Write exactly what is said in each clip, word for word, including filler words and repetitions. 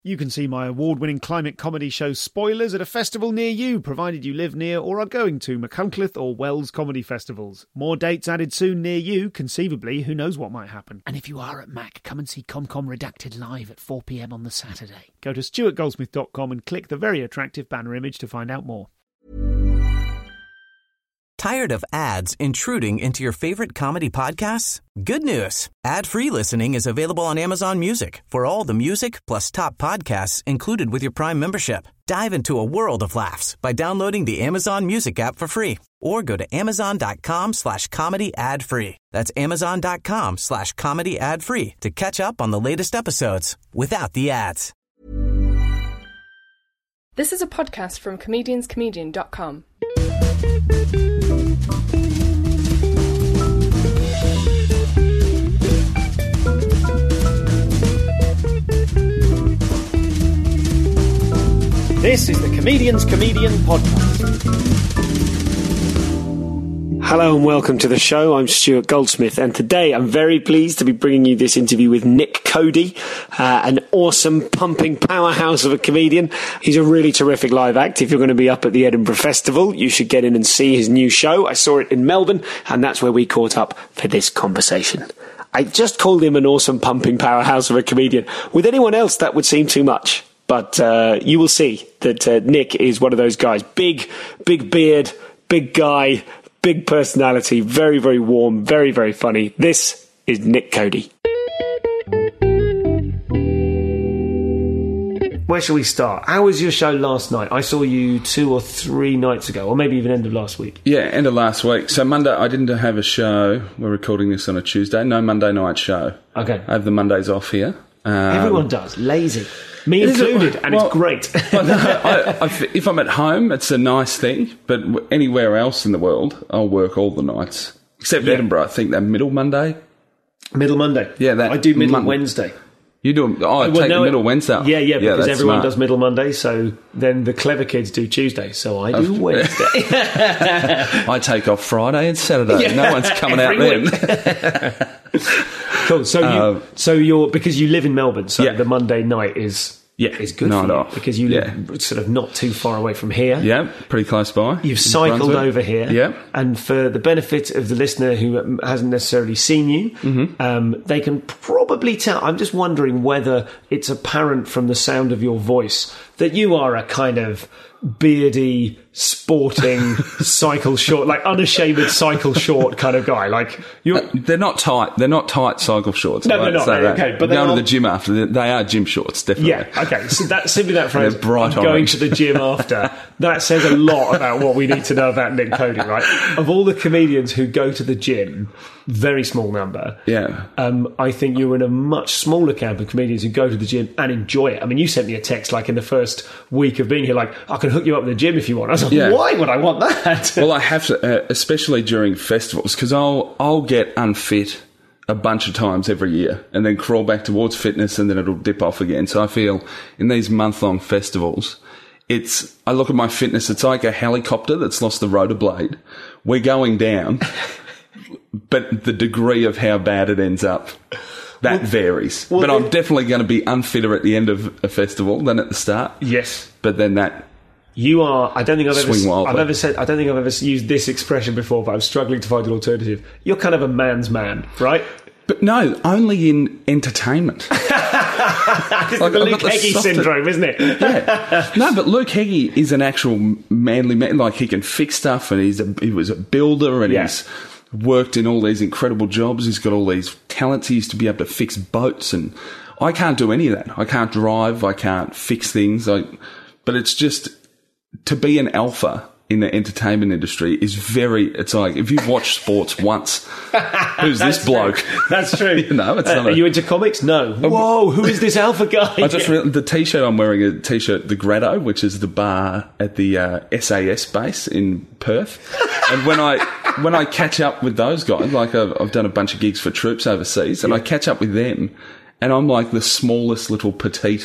You can see my award-winning climate comedy show Spoilers at a festival near you, provided you live near or are going to Machynlleth or Wells comedy festivals. More dates added soon near you, conceivably, who knows what might happen. And if you are at Mac, come and see ComCom Redacted live at four p m on the Saturday. Go to stuart goldsmith dot com and click the very attractive banner image to find out more. Tired of ads intruding into your favorite comedy podcasts? Good news. Ad-free listening is available on Amazon Music for all the music plus top podcasts included with your Prime membership. Dive into a world of laughs by downloading the Amazon Music app for free or go to amazon.com slash comedy ad free. That's amazon.com slash comedy ad free to catch up on the latest episodes without the ads. This is a podcast from comedians comedian dot com. This is the Comedians Comedian Podcast. Hello and welcome to the show. I'm Stuart Goldsmith, and today I'm very pleased to be bringing you this interview with Nick Cody, uh, an awesome, pumping powerhouse of a comedian. He's a really terrific live act. If you're going to be up at the Edinburgh Festival, you should get in and see his new show. I saw it in Melbourne, and that's where we caught up for this conversation. I just called him an awesome, pumping powerhouse of a comedian. With anyone else, that would seem too much. But uh, you will see that uh, Nick is one of those guys. Big, big beard, big guy, big personality, very, very warm, very, very funny. This is Nick Cody. Where shall we start? How was your show last night? I saw you two or three nights ago, or maybe even end of last week. Yeah, end of last week. So Monday, I didn't have a show. We're recording this on a Tuesday. No Monday night show. Okay. I have the Mondays off here. Um, Everyone does. Lazy. Me included, and well, it's great. But no, I, I, if I'm at home, it's a nice thing, but anywhere else in the world, I'll work all the nights. Except yeah. Edinburgh, I think that middle Monday. Middle Monday? Yeah, that. I do middle Mon- Wednesday. You do? Oh, I well, take no, middle Wednesday. Yeah, yeah, because yeah, everyone smart. does middle Monday, so then the clever kids do Tuesday, so I do Wednesday. I take off Friday and Saturday. Yeah, no one's coming out then. Cool. So, you, uh, so you're because you live in Melbourne, so yeah. the Monday night is yeah, is good night for you off. because you live yeah. sort of not too far away from here. Yeah, pretty close by. You've cycled over here. Yeah. And for the benefit of the listener who hasn't necessarily seen you, mm-hmm. um, they can probably tell. I'm just wondering whether it's apparent from the sound of your voice that you are a kind of beardy, sporting, cycle short, like unashamed cycle short kind of guy. Like you're, uh, they're not tight. They're not tight cycle shorts. No, they're not. No, okay, but going are, to the gym after. They are gym shorts, definitely. Yeah. Okay. So that simply that phrase. They're bright I'm going orange. to the gym after. That says a lot about what we need to know about Nick Cody, right? Of all the comedians who go to the gym, very small number. Yeah. Um, I think you're in a much smaller camp of comedians who go to the gym and enjoy it. I mean, you sent me a text like in the first week of being here, like, I can hook you up with the gym if you want. I was like, yeah. why would I want that? Well, I have to, uh, especially during festivals, because I'll I'll get unfit a bunch of times every year and then crawl back towards fitness and then it'll dip off again. So I feel in these month-long festivals, it's I look at my fitness, it's like a helicopter that's lost the rotor blade. We're going down, but the degree of how bad it ends up, that well, varies. Well, but I'm definitely going to be unfitter at the end of a festival than at the start. Yes. But then that... You are. I don't think I've Swing ever. wildly. I've ever said. I don't think I've ever used this expression before, but I'm struggling to find an alternative. You're kind of a man's man, right? But no, only in entertainment. It's like, the Luke Heggie syndrome, isn't it? Yeah. No, but Luke Heggie is an actual manly man. Like he can fix stuff, and he's a, he was a builder, and yeah. he's worked in all these incredible jobs. He's got all these talents. He used to be able to fix boats, and I can't do any of that. I can't drive. I can't fix things. I, but it's just. To be an alpha in the entertainment industry is very, it's like, if you've watched sports once, who's this bloke? True. That's true. You know, it's uh, not are a, you into comics? No. Whoa, who is this alpha guy? I just realized the t-shirt I'm wearing, a t-shirt, the Grado, which is the bar at the uh, S A S base in Perth. And when I, when I catch up with those guys, like I've, I've done a bunch of gigs for troops overseas, and yeah. I catch up with them, and I'm like the smallest little petite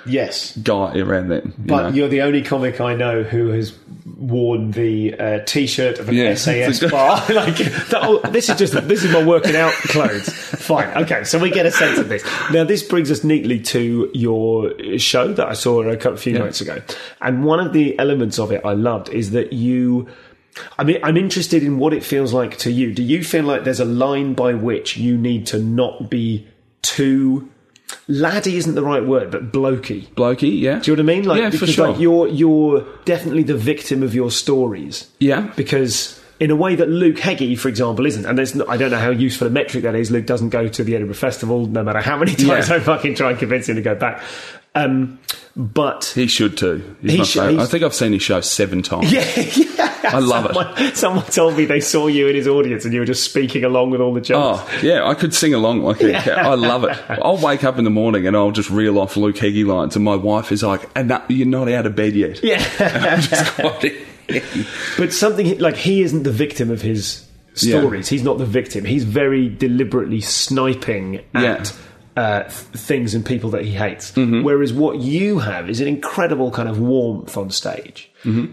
yes. guy around then. You but know? you're the only comic I know who has worn the uh, T-shirt of an Yeah. S A S bar. Like, the, oh, this is just this is my working out clothes. Fine, okay. So we get a sense of this. Now, this brings us neatly to your show that I saw a couple few Yeah. nights ago, and one of the elements of it I loved is that you. I mean, I'm interested in what it feels like to you. Do you feel like there's a line by which you need to not be too laddie isn't the right word, but blokey? Blokey, yeah. Do you know what I mean? Like, Yeah, for because, sure. Like, you're you're definitely the victim of your stories. Yeah. Because in a way that Luke Heggie, for example, isn't. And there's no, I don't know how useful a metric that is. Luke doesn't go to the Edinburgh Festival, no matter how many times Yeah. I fucking try and convince him to go back. Um, but He should too. He's He my should- favourite. I he's- think I've seen his show seven times. yeah, yeah. I love someone, it. Someone told me they saw you in his audience and you were just speaking along with all the jokes. Oh, yeah, I could sing along like a cat. I love it. I'll wake up in the morning and I'll just reel off Luke Heggie lines, and my wife is like, and that, you're not out of bed yet. Yeah. I'm just quite But something like he isn't the victim of his stories. He's not the victim. He's very deliberately sniping at Yeah. uh, th- things and people that he hates. Whereas what you have is an incredible kind of warmth on stage.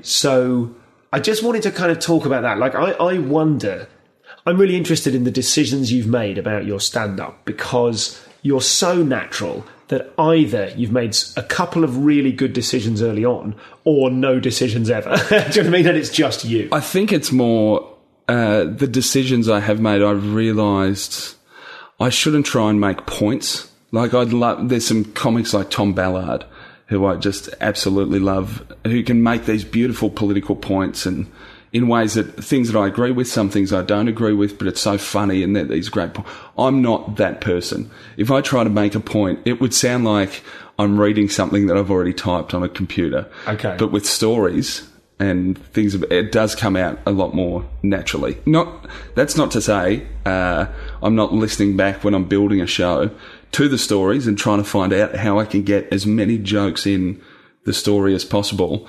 So I just wanted to kind of talk about that. Like, I, I wonder, I'm really interested in the decisions you've made about your stand-up, because you're so natural that either you've made s- a couple of really good decisions early on or no decisions ever. Do you know what I mean? And it's just you. I think it's more uh, the decisions I have made. I've realised I shouldn't try and make points. Like, I'd love. There's some comics like Tom Ballard, who I just absolutely love, who can make these beautiful political points and in ways that things that I agree with, some things I don't agree with, but it's so funny and they're these great points. I'm not that person. If I try to make a point, it would sound like I'm reading something that I've already typed on a computer. Okay. But with stories and things, it does come out a lot more naturally. Not that's not to say uh, I'm not listening back when I'm building a show to the stories and trying to find out how I can get as many jokes in the story as possible.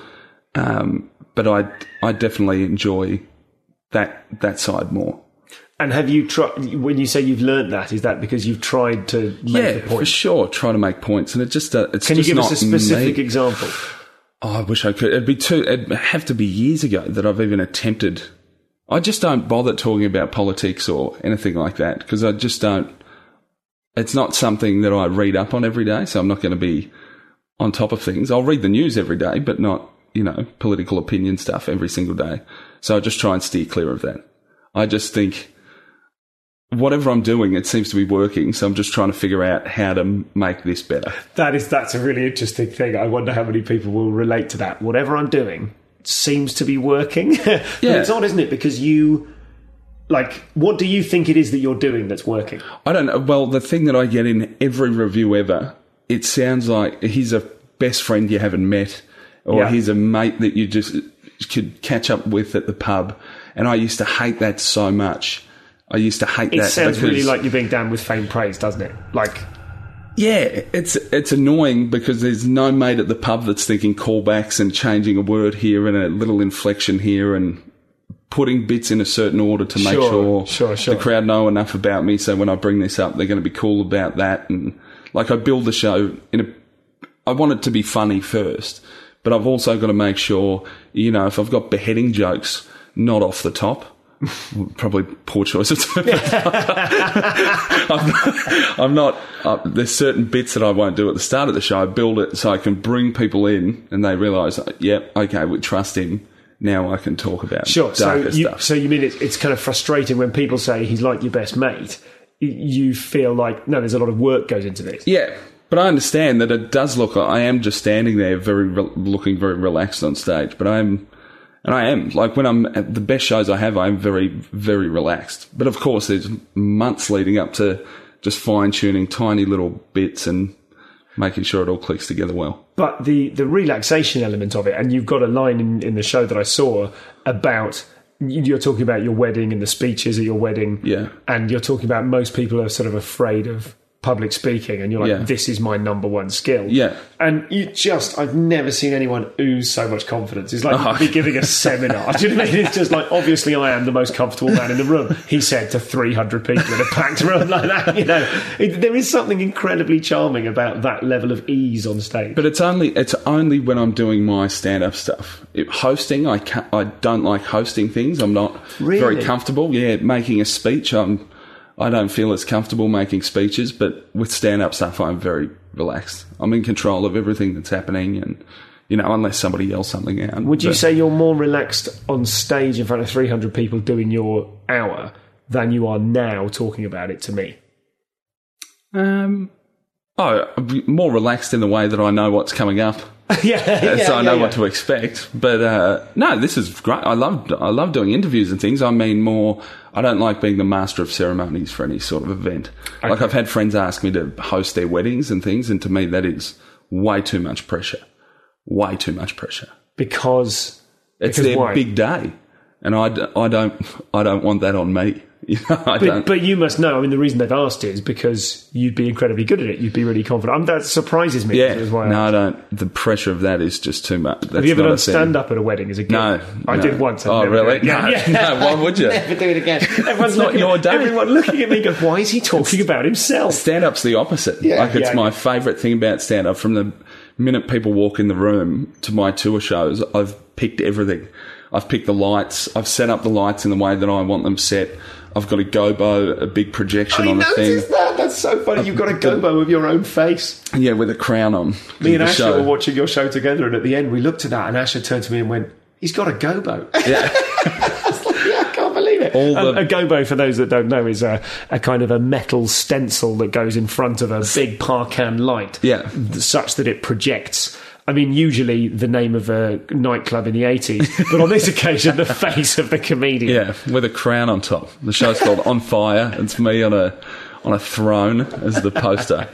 Um, but I, I definitely enjoy that that side more. And have you tried, when you say you've learnt that, is that because you've tried to make Yeah, the point? for sure. Try to make points, and it just uh, it's Can you just give not us a specific me. example? Oh, I wish I could. It'd be too. It'd have to be years ago that I've even attempted. I just don't bother talking about politics or anything like that because I just don't. It's not something that I read up on every day, so I'm not going to be on top of things. I'll read the news every day, but not, you know, political opinion stuff every single day. So I just try and steer clear of that. I just think whatever I'm doing, it seems to be working. So I'm just trying to figure out how to make this better. That is, that's a really interesting thing. I wonder how many people will relate to that. Whatever I'm doing seems to be working. But Yeah. it's odd, isn't it? Because you, like, what do you think it is that you're doing that's working? I don't know. Well, the thing that I get in every review ever, it sounds like he's a best friend you haven't met, or Yeah. he's a mate that you just could catch up with at the pub. And I used to hate that so much. I used to hate It that. sounds really because- like you're being damned with faint praise, doesn't it? Like, Yeah, it's it's annoying because there's no mate at the pub that's thinking callbacks and changing a word here and a little inflection here and putting bits in a certain order to make Sure, sure, sure, sure. the crowd know enough about me so when I bring this up they're going to be cool about that. And like I build the show in a I want it to be funny first, but I've also got to make sure, you know, if I've got beheading jokes, not off the top. Probably poor choice of term. I'm not, I'm not uh, there's certain bits that I won't do at the start of the show. I build it so I can bring people in and they realise, yep, okay, we trust him. Now I can talk about sure. So darker you, stuff. so you mean it's, it's kind of frustrating when people say he's like your best mate? Y- You feel like, no, there's a lot of work goes into this. Yeah, but I understand that it does look. I am just standing there, very re- looking very relaxed on stage. But I'm, and I am like when I'm at the best shows I have, I'm very, very relaxed. But of course, there's months leading up to just fine tuning tiny little bits and making sure it all clicks together well. But the, the relaxation element of it, and you've got a line in, in the show that I saw about, you're talking about your wedding and the speeches at your wedding. Yeah. And you're talking about most people are sort of afraid of public speaking, and you're like, Yeah. this is my number one skill. Yeah. And you just, I've never seen anyone ooze so much confidence. It's like Oh. you could be giving a seminar. Do you know what I mean? It's just like, obviously I am the most comfortable man in the room, he said to three hundred people in a packed room like that. You know, it, there is something incredibly charming about that level of ease on stage. But it's only it's only when I'm doing my stand-up stuff. It, hosting, I can't, I don't like hosting things. I'm not Really? very comfortable. Yeah, making a speech, I'm I don't feel as comfortable making speeches. But with stand-up stuff, I'm very relaxed. I'm in control of everything that's happening, and you know, unless somebody yells something out. Would you But- say you're more relaxed on stage in front of three hundred people doing your hour than you are now talking about it to me? Um, oh, I'd be more relaxed in the way that I know what's coming up. yeah, so yeah, I know yeah, what to expect. But uh, no, this is great. I love I love doing interviews and things. I mean, more. I don't like being the master of ceremonies for any sort of event. Okay. Like I've had friends ask me to host their weddings and things, and to me that is way too much pressure. Way too much pressure. Because It's because their why? big day, and I, d- I don't I don't want that on me. You know, I But, don't. but you must know. I mean, the reason they've asked is because you'd be incredibly good at it. You'd be really confident. Um, that surprises me. yeah, Is why I no, I asked. don't. The pressure of that is just too much. That's Have you ever not done a thing. stand up at a wedding as a kid? No, I no. did once. I'd Oh, never do really? it again. No, Yeah. no, why would you? Never do it again. Everyone's not looking, your day. Everyone looking at me going, why is he talking about himself? Stand-up's the opposite. Yeah, like, it's yeah. my favourite thing about stand-up. From the minute people walk in the room to my tour shows, I've picked everything. I've picked the lights. I've set up the lights in the way that I want them set. I've got a gobo, a big projection I on the thing. noticed that. That's so funny. You've got a gobo of your own face. Yeah, with a crown on. Me and The Asher show. were watching your show together, and at the end we looked at that, and Asher turned to me and went, he's got a gobo. Yeah. I was like, yeah, I can't believe it. All Um, the- a gobo, for those that don't know, is a, a kind of a metal stencil that goes in front of a big Parkan light, Yeah. such that it projects. I mean, usually the name of a nightclub in the eighties, but on this occasion, the face of the comedian. Yeah, with a crown on top. The show's called On Fire. It's me on a on a throne as the poster.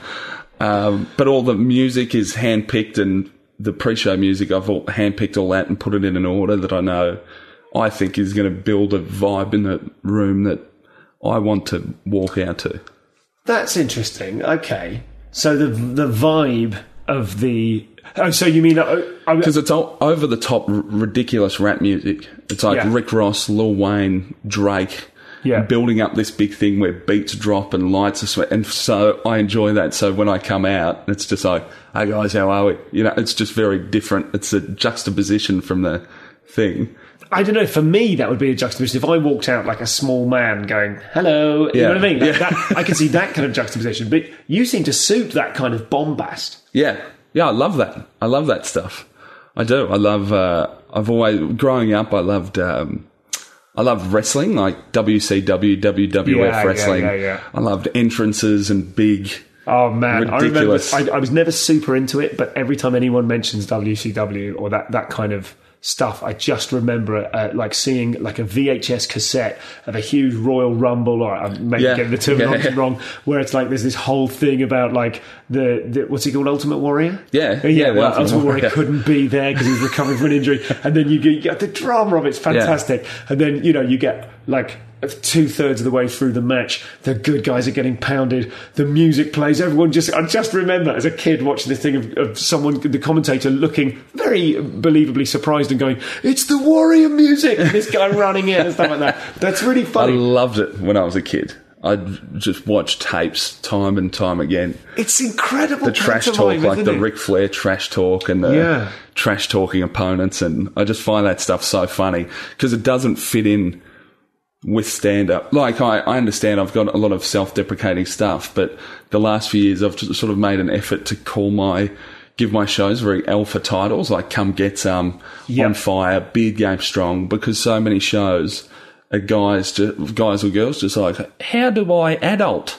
Um, but all the music is handpicked, and the pre-show music, I've all handpicked all that and put it in an order that I know I think is going to build a vibe in the room that I want to walk out to. That's interesting. Okay, so the the vibe of the oh, so you mean uh, I, Because it's all over the top, r- ridiculous rap music. It's like Yeah. Rick Ross, Lil Wayne, Drake, Yeah. building up this big thing where beats drop and lights are sweat. And so I enjoy that. So when I come out, it's just like, hey guys, how are we? You know, it's just very different. It's a juxtaposition from the thing. I don't know. For me, that would be a juxtaposition. If I walked out like a small man going, hello, you Yeah. know what I mean? That, Yeah. that, I can see that kind of juxtaposition. But you seem to suit that kind of bombast. Yeah. Yeah, I love that. I love that stuff. I do. I love, uh, I've always, growing up, I loved, um, I loved wrestling, like W C W, W W F Yeah, yeah, wrestling. yeah, yeah. I loved entrances and big. Oh, man. Ridiculous. I remember, I, I was never super into it, but every time anyone mentions W C W or that, that kind of stuff, I just remember uh, like seeing like a V H S cassette of a huge Royal Rumble, or I'm maybe Yeah. getting the terminology Yeah, yeah. wrong, where it's like there's this whole thing about like the, the what's he called, Ultimate Warrior? Yeah, yeah. yeah, the well, Ultimate Ultimate Warrior Warrior. couldn't be there because he was recovering from an injury, and then you get, you get the drama of it's fantastic, and then you know you get like two thirds of the way through the match, the good guys are getting pounded, the music plays, everyone just, I just remember as a kid watching this thing of, of someone, the commentator looking very believably surprised and going, it's the Warrior music, and this guy running in and stuff like that. That's really I funny. loved it when I was a kid. I'd just watch tapes time and time again. It's incredible. The trash talk, pantomime, like isn't the it? Ric Flair trash talk and the Yeah. trash talking opponents. And I just find that stuff so funny because it doesn't fit in with stand-up. Like, I, I understand I've got a lot of self-deprecating stuff, but the last few years I've just sort of made an effort to call my, give my shows very alpha titles, like Come Get Some, Yep. On Fire, Beard Game Strong, because so many shows are guys, just, guys or girls just like, how do I adult?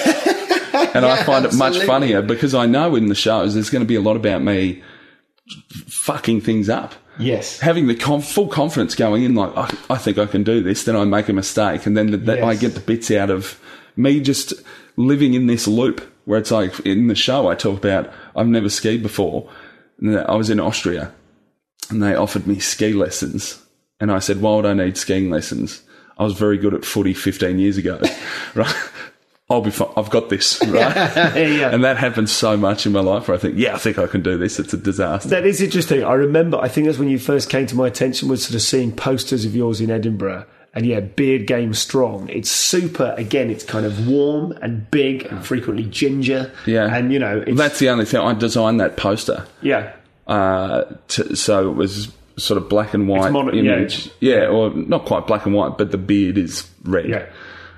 And I find it much absolutely. funnier because I know in the shows there's going to be a lot about me fucking things up. Yes. Having the conf- full confidence going in, like, I, I think I can do this, then I make a mistake, and then the, that Yes. I get the bits out of me just living in this loop where it's like in the show I talk about I've never skied before. And I was in Austria and they offered me ski lessons, and I said, why would I need skiing lessons? I was very good at footy fifteen years ago, right? I'll be fine. I've got this, right? yeah. And that happens so much in my life where I think, yeah, I think I can do this. It's a disaster. That is interesting. I remember, I think that's when you first came to my attention, was sort of seeing posters of yours in Edinburgh. And yeah, Beard Game Strong. It's super, again, it's kind of warm and big and frequently ginger. Yeah. And, you know, it's, that's the only thing. I designed that poster. Yeah. Uh, to, so it was sort of black and white mono- image. Yeah. yeah, or not quite black and white, but the beard is red. Yeah.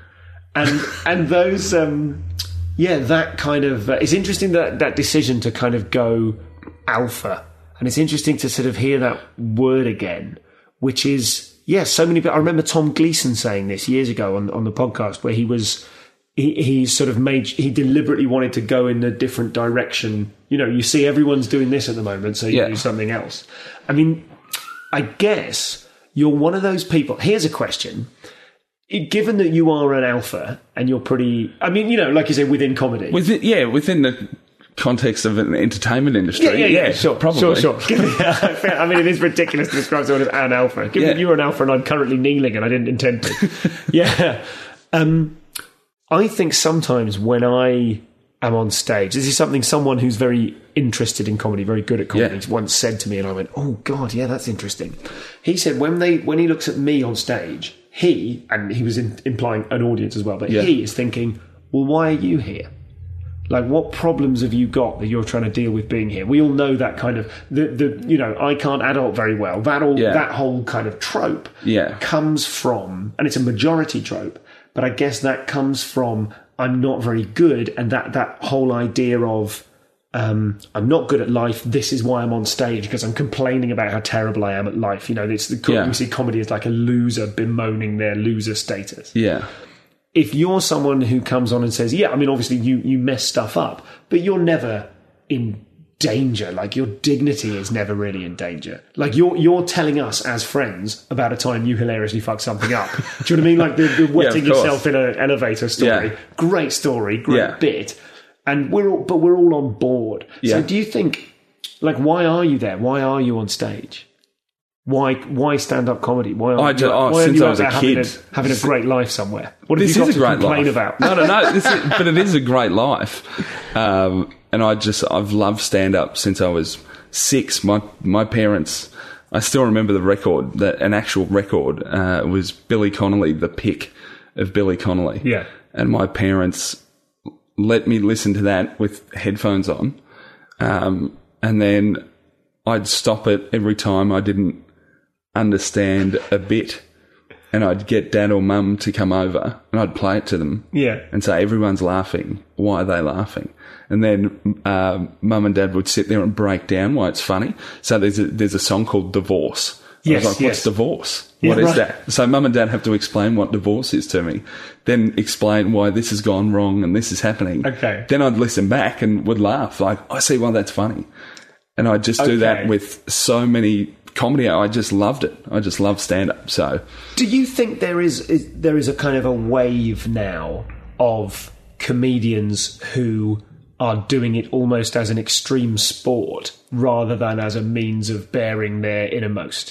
And and those, um, yeah, that kind of, uh, it's interesting that that decision to kind of go alpha. And it's interesting to sort of hear that word again, which is, yeah, so many people. I remember Tom Gleeson saying this years ago on, on the podcast where he was, he, he sort of made, he deliberately wanted to go in a different direction. You know, you see everyone's doing this at the moment, so you yeah. do something else. I mean, I guess you're one of those people. Here's a question. Given that you are an alpha and you're pretty, I mean, you know, like you say, within comedy. Within, yeah, within the context of an entertainment industry. Yeah, yeah, yeah, yeah sure, probably. Sure, sure. I mean, it is ridiculous to describe someone as an alpha. Given yeah. that you're an alpha and I'm currently kneeling and I didn't intend to. yeah. Um, I think sometimes when I am on stage, this is something someone who's very interested in comedy, very good at comedy, yeah. once said to me, and I went, oh, God, yeah, that's interesting. He said when they when he looks at me on stage, he, and he was in, implying an audience as well, but yeah. he is thinking, well, why are you here? Like, what problems have you got that you're trying to deal with being here? We all know that kind of, the, the you know, I can't adult very well. That all, yeah. that whole kind of trope yeah. comes from, and it's a majority trope, but I guess that comes from, I'm not very good, and that, that whole idea of, um, I'm not good at life, this is why I'm on stage, because I'm complaining about how terrible I am at life. You know, it's the, yeah. we see comedy as like a loser bemoaning their loser status. Yeah. If you're someone who comes on and says, yeah, I mean, obviously you, you mess stuff up, but you're never in danger. Like, your dignity is never really in danger. Like, you're you're telling us as friends about a time you hilariously fucked something up. Do you know what I mean? Like the, the wetting yeah, yourself in an elevator story. Yeah. Great story, great yeah. bit. And we're all, but we're all on board. Yeah. So do you think, like, why are you there? Why are you on stage? Why why stand up comedy? Why are I you, just, oh, why since are you I was a having kid, a, having a great life somewhere? What have this you got is to a great complain life. about? No, no, no. This is, but it is a great life, um, and I just I've loved stand up since I was six. My my parents, I still remember the record, that an actual record uh, was Billy Connolly, the pick of Billy Connolly. Yeah, and my parents let me listen to that with headphones on, um, and then I'd stop it every time I didn't understand a bit, and I'd get dad or mum to come over and I'd play it to them, yeah, and say, everyone's laughing, why are they laughing? And then uh, mum and dad would sit there and break down why it's funny. So there's a, there's a song called Divorce. Yes, I was like, yes. what's divorce? Yeah, what is right. that? So mum and dad have to explain what divorce is to me, then explain why this has gone wrong and this is happening. Okay. Then I'd listen back and would laugh, like, I see why that's funny. And I'd just do Okay. that with so many comedy. I just loved it. I just love stand-up. So, do you think there is, is there is a kind of a wave now of comedians who are doing it almost as an extreme sport rather than as a means of bearing their innermost?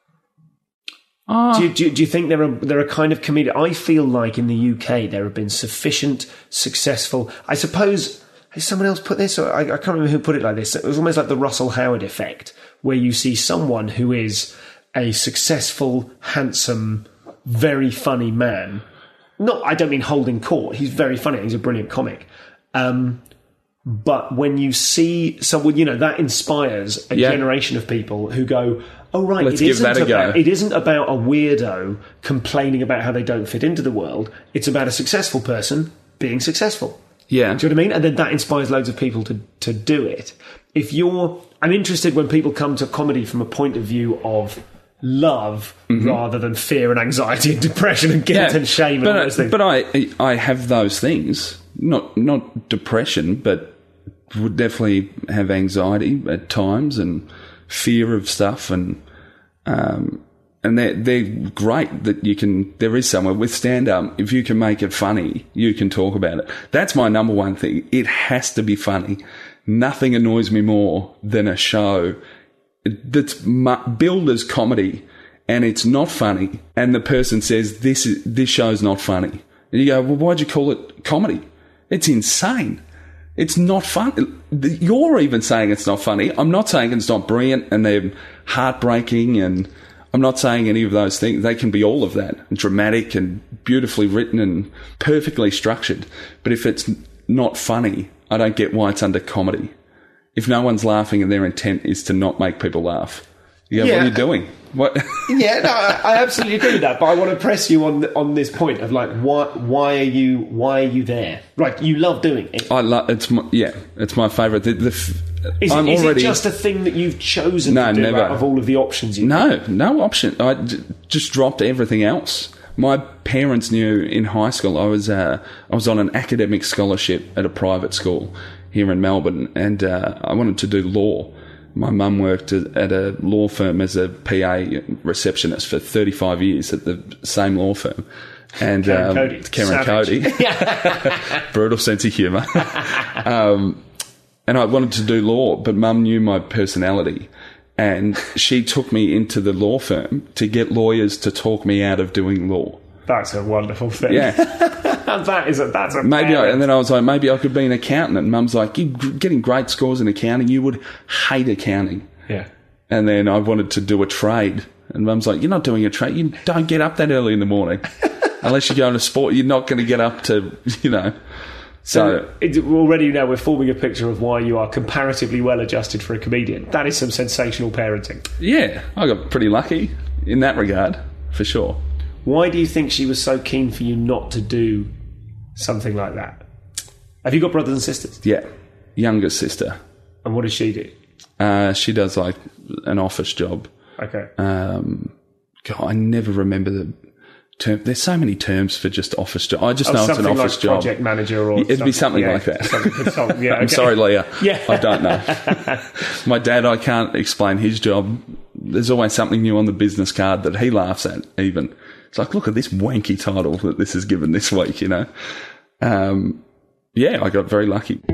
uh, Do you, do, you, do you think there are there are kind of comedians? I feel like in the U K there have been sufficient successful. I suppose. Has someone else put this? Or I, I can't remember who put it like this. It was almost like the Russell Howard effect, where you see someone who is a successful, handsome, very funny man. Not, I don't mean holding court. He's very funny. He's a brilliant comic. Um, but when you see someone, you know, that inspires a Yeah. generation of people who go, oh, right, Let's it give isn't that a about, go. it isn't about a weirdo complaining about how they don't fit into the world. It's about a successful person being successful. yeah. Do you know what I mean? And then that inspires loads of people to, to do it. If you're, I'm interested when people come to comedy from a point of view of love Mm-hmm. rather than fear and anxiety and depression and guilt and shame and but, all those things. But I, I have those things. Not not depression, but would definitely have anxiety at times and fear of stuff, and um, and they're they're great that you can. There is somewhere with stand up. If you can make it funny, you can talk about it. That's my number one thing. It has to be funny. Nothing annoys me more than a show that's mu- billed as comedy and it's not funny, and the person says this is this show's not funny. And you go, well, why'd you call it comedy? It's insane. It's not fun. You're even saying it's not funny. I'm not saying it's not brilliant and they're heartbreaking, and I'm not saying any of those things. They can be all of that, and dramatic and beautifully written and perfectly structured. But if it's not funny, I don't get why it's under comedy. If no one's laughing and their intent is to not make people laugh, you go, Yeah. what are you doing? What? Yeah, no, I, I absolutely agree with that. But I want to press you on on this point of like, why why are you why are you there? Like, you love doing it. I love it's my, yeah, it's my favourite. The, the, f- Is, I'm it, is already it just a thing that you've chosen No, to do never. out of all of the options you no no option. I d- just dropped everything else. My parents knew in high school I was uh, I was on an academic scholarship at a private school here in Melbourne, and uh, I wanted to do law. My mum worked at a law firm as a P A receptionist for thirty-five years at the same law firm. And Karen um, Cody. Karen Savage. Cody. Brutal sense of humour. um, and I wanted to do law, but Mum knew my personality. And she took me into the law firm to get lawyers to talk me out of doing law. That's a wonderful thing. Yeah. that is a that's a Maybe, I, parent. and then I was like, maybe I could be an accountant. And Mum's like, you're getting great scores in accounting. You would hate accounting. Yeah. And then I wanted to do a trade. And Mum's like, you're not doing a trade. You don't get up that early in the morning. Unless you go into sport, you're not going to get up to, you know. So, So it, already now we're forming a picture of why you are comparatively well adjusted for a comedian. That is some sensational parenting. yeah, I got pretty lucky in that regard, for sure. Why do you think she was so keen for you not to do something like that? Have you got brothers and sisters? Yeah, younger sister. And what does she do? Uh, she does like an office job. Okay. Um, God, I never remember the term. There's so many terms for just office job. I just Oh, know it's an something office like job. project manager or It'd be something yeah, like that. something consultant, yeah, I'm okay. sorry, Leah. Yeah. I don't know. My dad, I can't explain his job. There's always something new on the business card that he laughs at, even. It's like, look at this wanky title that this is given this week, you know. Um, yeah, I got very lucky.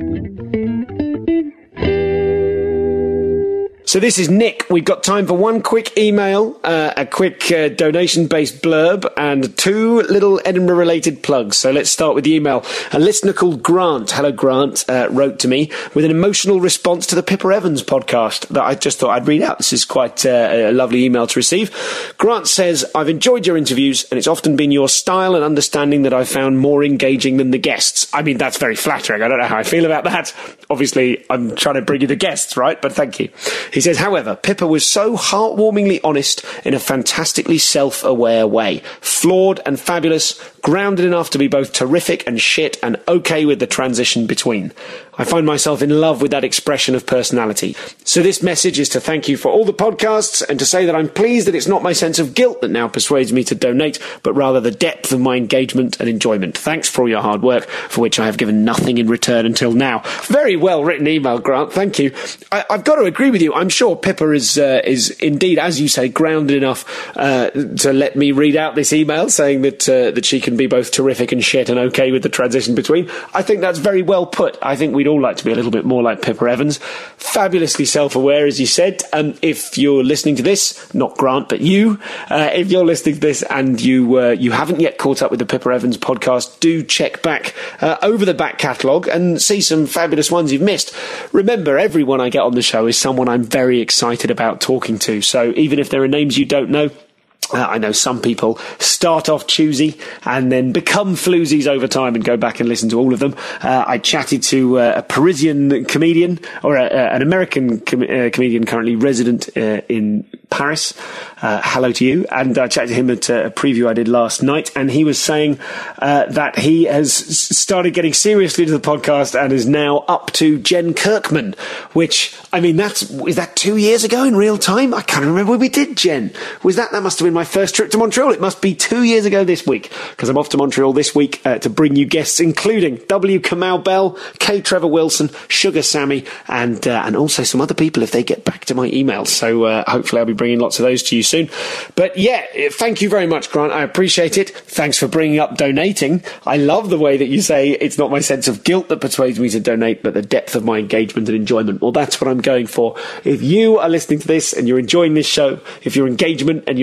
So this is Nick. We've got time for one quick email, uh, a quick uh, donation-based blurb, and two little Edinburgh-related plugs. So let's start with the email. A listener called Grant, hello Grant, uh, wrote to me with an emotional response to the Pippa Evans podcast that I just thought I'd read out. This is quite uh, a lovely email to receive. Grant says, I've enjoyed your interviews, and it's often been your style and understanding that I've found more engaging than the guests. I mean, that's very flattering. I don't know how I feel about that. Obviously, I'm trying to bring you the guests, right? But thank you. He says, however, Pippa was so heartwarmingly honest in a fantastically self-aware way. Flawed and fabulous, grounded enough to be both terrific and shit, and okay with the transition between. I find myself in love with that expression of personality. So this message is to thank you for all the podcasts and to say that I'm pleased that it's not my sense of guilt that now persuades me to donate, but rather the depth of my engagement and enjoyment. Thanks for all your hard work, for which I have given nothing in return until now. Very well written email, Grant. Thank you. I, I've got to agree with you. I'm sure Pippa is uh, is indeed, as you say, grounded enough uh, to let me read out this email saying that uh, that she can be both terrific and shit and okay with the transition between. I think that's very well put. I think we'd all like to be a little bit more like Pippa Evans. Fabulously self-aware, as you said. Um, if you're listening to this, not Grant, but you, uh, if you're listening to this and you uh, you haven't yet caught up with the Pippa Evans podcast, do check back uh, over the back catalogue and see some fabulous ones you've missed. Remember, everyone I get on the show is someone I'm very excited about talking to. So even if there are names you don't know, Uh, I know some people start off choosy and then become floozies over time and go back and listen to all of them. Uh, I chatted to uh, a Parisian comedian, or a, a, an American com- uh, comedian currently resident uh, in Paris. Uh, hello to you. And I chatted to him at a preview I did last night, and he was saying uh, that he has started getting seriously into the podcast and is now up to Jen Kirkman, which, I mean, that's, is that two years ago in real time? I can't remember when we did Jen. Was that, that must have been my first trip to Montreal. It must be two years ago this week, because I'm off to Montreal this week uh, to bring you guests, including W. Kamau Bell, K. Trevor Wilson, Sugar Sammy, and uh, and also some other people if they get back to my emails. So uh, hopefully I'll be bringing lots of those to you soon. But yeah, thank you very much, Grant. I appreciate it. Thanks for bringing up donating. I love the way that you say it's not my sense of guilt that persuades me to donate, but the depth of my engagement and enjoyment. Well, that's what I'm going for. If you are listening to this and you're enjoying this show, if your engagement and your enjoyment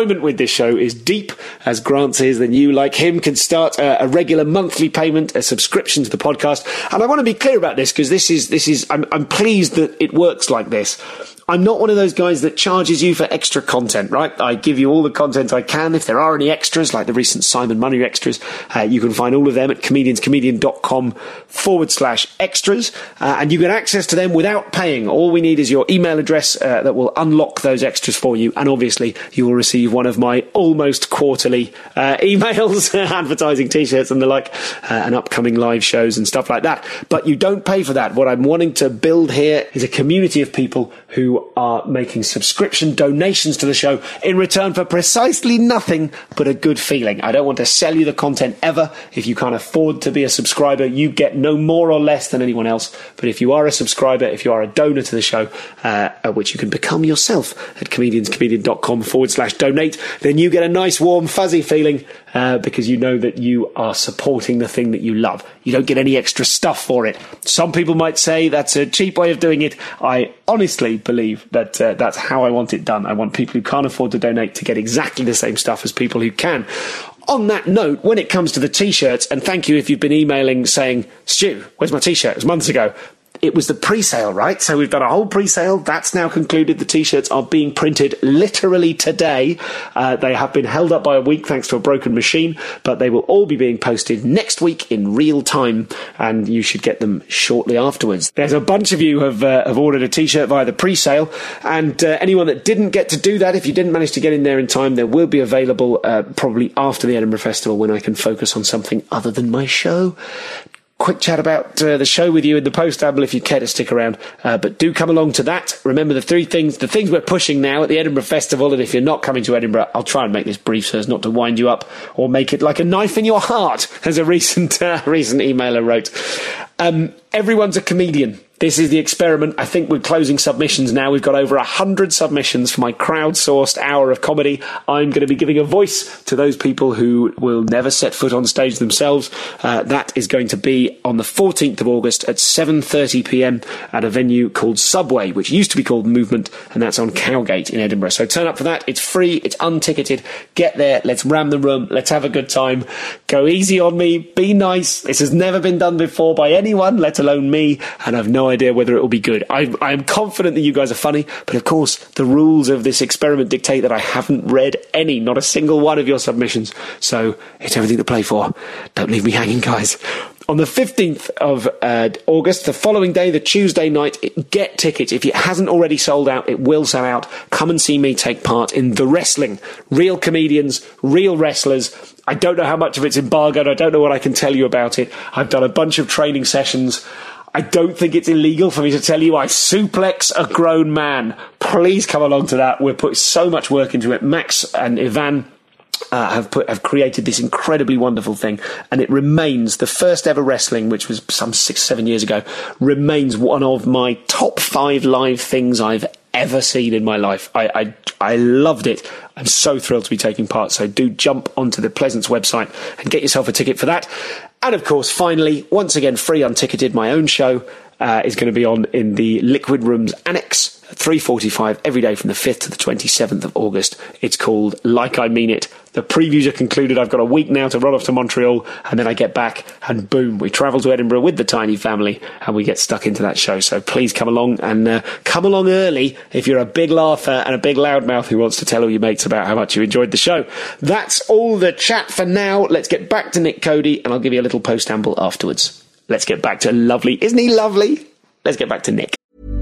experiment with this show is deep, as Grant says, then you, like him, can start a, a regular monthly payment, a subscription to the podcast. And I want to be clear about this, because this is, this is, I'm, I'm pleased that it works like this. I'm not one of those guys that charges you for extra content, right? I give you all the content I can. If there are any extras, like the recent Simon Money extras, uh, you can find all of them at comedianscomedian.com forward slash extras. Uh, and you get access to them without paying. All we need is your email address uh, that will unlock those extras for you. And obviously, you will receive one of my almost quarterly uh, emails, advertising T-shirts and the like, uh, and upcoming live shows and stuff like that. But you don't pay for that. What I'm wanting to build here is a community of people who are making subscription donations to the show in return for precisely nothing but a good feeling. I don't want to sell you the content ever. If you can't afford to be a subscriber, you get no more or less than anyone else. But if you are a subscriber, if you are a donor to the show, uh, which you can become yourself at comedianscomedian.com forward slash donate, then you get a nice, warm, fuzzy feeling uh, because you know that you are supporting the thing that you love. You don't get any extra stuff for it. Some people might say that's a cheap way of doing it. I honestly believe that uh, that's how I want it done. I want people who can't afford to donate to get exactly the same stuff as people who can. On that note, when it comes to the T-shirts, and thank you if you've been emailing saying, Stu, where's my T-shirt? It was months ago. It was the pre-sale, right? So we've done a whole pre-sale. That's now concluded. The T-shirts are being printed literally today. Uh, they have been held up by a week thanks to a broken machine, but they will all be being posted next week in real time, and you should get them shortly afterwards. There's a bunch of you have uh, have ordered a T-shirt via the pre-sale, and uh, anyone that didn't get to do that, if you didn't manage to get in there in time, there will be available uh, probably after the Edinburgh Festival when I can focus on something other than my show. Quick chat about uh, the show with you in the post-amble if you care to stick around. Uh, but do come along to that. Remember the three things, the things we're pushing now at the Edinburgh Festival. And if you're not coming to Edinburgh, I'll try and make this brief so as not to wind you up or make it like a knife in your heart, as a recent, uh, recent emailer wrote. Um, everyone's a comedian. This is the experiment. I think we're closing submissions now. We've got over one hundred submissions for my crowdsourced hour of comedy. I'm going to be giving a voice to those people who will never set foot on stage themselves. Uh, that is going to be on the fourteenth of August at seven thirty p.m. at a venue called Subway, which used to be called Movement, and that's on Cowgate in Edinburgh. So turn up for that. It's free. It's unticketed. Get there. Let's ram the room. Let's have a good time. Go easy on me. Be nice. This has never been done before by anyone, let alone me, and I've no idea whether it will be good. I, I am confident that you guys are funny, but of course the rules of this experiment dictate that I haven't read any, not a single one of your submissions, so it's everything to play for. Don't leave me hanging, guys. On the fifteenth of uh, August, the following day, the Tuesday night, get tickets. If it hasn't already sold out, it will sell out. Come and see me take part in The Wrestling. Real comedians, real wrestlers. I don't know how much of it's embargoed. I don't know what I can tell you about it. I've done a bunch of training sessions. I don't think it's illegal for me to tell you I suplex a grown man. Please come along to that. We're putting so much work into it. Max and Ivan Uh, have put have created this incredibly wonderful thing, and it remains the first ever wrestling, which was some six seven years ago, remains one of my top five live things I've ever seen in my life. I I, I loved it. I'm so thrilled to be taking part, so do jump onto the Pleasance website and get yourself a ticket for that. And of course, finally, once again, free unticketed, my own show uh, is going to be on in the Liquid Rooms Annex at three forty-five every day from the fifth to the twenty-seventh of August. It's called Like I Mean It. The previews are concluded. I've got a week now to run off to Montreal, and then I get back, and boom, we travel to Edinburgh with the tiny family, and we get stuck into that show. So please come along, and uh, come along early if you're a big laugher and a big loudmouth who wants to tell all your mates about how much you enjoyed the show. That's all the chat for now. Let's get back to Nick Cody, and I'll give you a little post-amble afterwards. Let's get back to lovely. Isn't he lovely? Let's get back to Nick.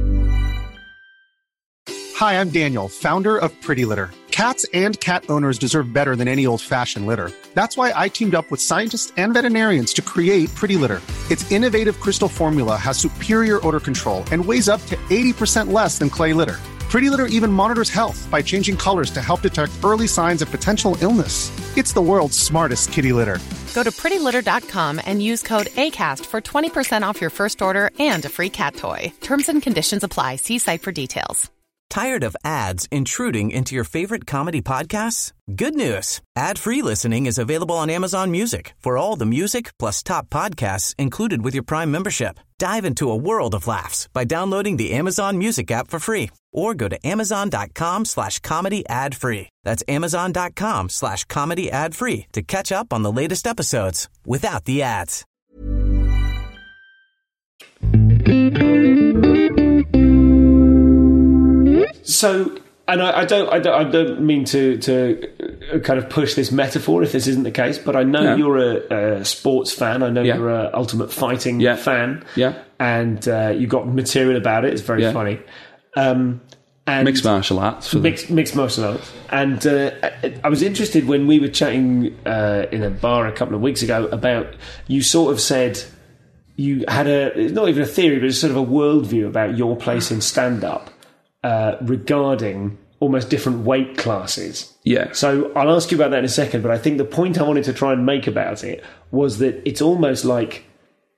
Hi, I'm Daniel, founder of Pretty Litter. Cats and cat owners deserve better than any old-fashioned litter. That's why I teamed up with scientists and veterinarians to create Pretty Litter. Its innovative crystal formula has superior odor control and weighs up to eighty percent less than clay litter. Pretty Litter even monitors health by changing colors to help detect early signs of potential illness. It's the world's smartest kitty litter. Go to pretty litter dot com and use code ACAST for twenty percent off your first order and a free cat toy. Terms and conditions apply. See site for details. Tired of ads intruding into your favorite comedy podcasts? Good news. Ad-free listening is available on Amazon Music for all the music plus top podcasts included with your Prime membership. Dive into a world of laughs by downloading the Amazon Music app for free or go to amazon.com slash comedy ad free. That's amazon.com slash comedy ad free to catch up on the latest episodes without the ads. So, and I, I don't, I don't, I don't mean to to kind of push this metaphor if this isn't the case, but I know No. you're a, a sports fan. I know Yeah. you're a Ultimate Fighting Yeah. fan. Yeah. And uh, you got material about it. It's very Yeah. funny. Um, and Mixed martial arts. For mixed, mixed martial arts. And uh, I- I was interested when we were chatting uh, in a bar a couple of weeks ago about, you sort of said you had a, it's not even a theory, but it's sort of a worldview about your place in stand-up uh, regarding almost different weight classes. Yeah. So I'll ask you about that in a second, but I think the point I wanted to try and make about it was that it's almost like,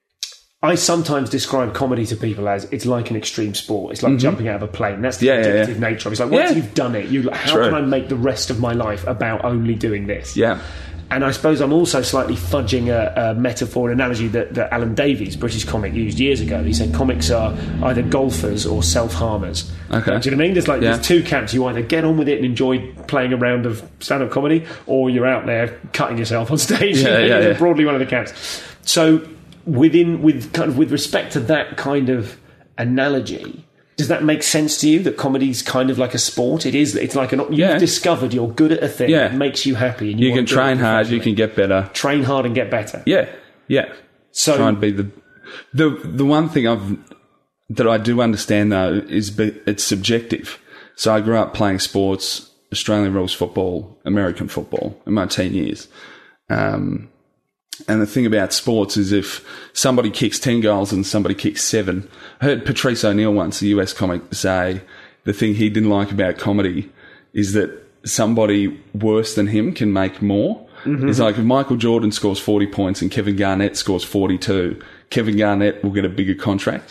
I sometimes describe comedy to people as it's like an extreme sport. It's like jumping out of a plane. That's the Yeah, yeah, addictive yeah. nature of it. It's like once Yeah. you've done it, you like, how True. can I make the rest of my life about only doing this? Yeah. And I suppose I'm also slightly fudging a, a metaphor, an analogy that, that Alan Davies, British comic, used years ago. He said comics are either golfers or self-harmers. Okay. Do you know what I mean? There's like Yeah. there's two camps. You either get on with it and enjoy playing a round of stand-up comedy, or you're out there cutting yourself on stage. Yeah, yeah, It's yeah. broadly one of the camps. So within with kind of with respect to that kind of analogy, does that make sense to you that comedy's kind of like a sport? It is. It's like an. You've Yeah. discovered you're good at a thing. Yeah. It makes you happy. And you, You can want to do it train hard, you professionally. can get better. Train hard and get better. Yeah, yeah. So- try and be the the the one thing I've that I do understand though is be, it's subjective. So I grew up playing sports, Australian rules football, American football in my teen years. Um, and the thing about sports is if somebody kicks ten goals and somebody kicks seven. I heard Patrice O'Neill once, the U S comic, say the thing he didn't like about comedy is that somebody worse than him can make more. Mm-hmm. It's like if Michael Jordan scores forty points and Kevin Garnett scores forty-two, Kevin Garnett will get a bigger contract.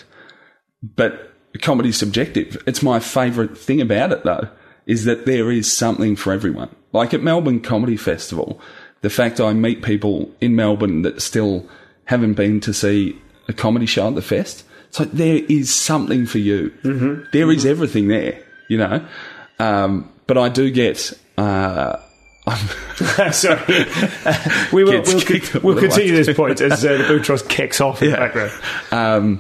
But comedy's subjective. It's my favourite thing about it, though, is that there is something for everyone. Like at Melbourne Comedy Festival, the fact I meet people in Melbourne that still haven't been to see a comedy show at the fest, it's like there is something for you. Mm-hmm. There is everything there, you know. Um, but I do get... Uh, Sorry, we will Gets we'll, kicked con- up we'll with a continue light. this point as uh, the Boutros kicks off in the background. Um,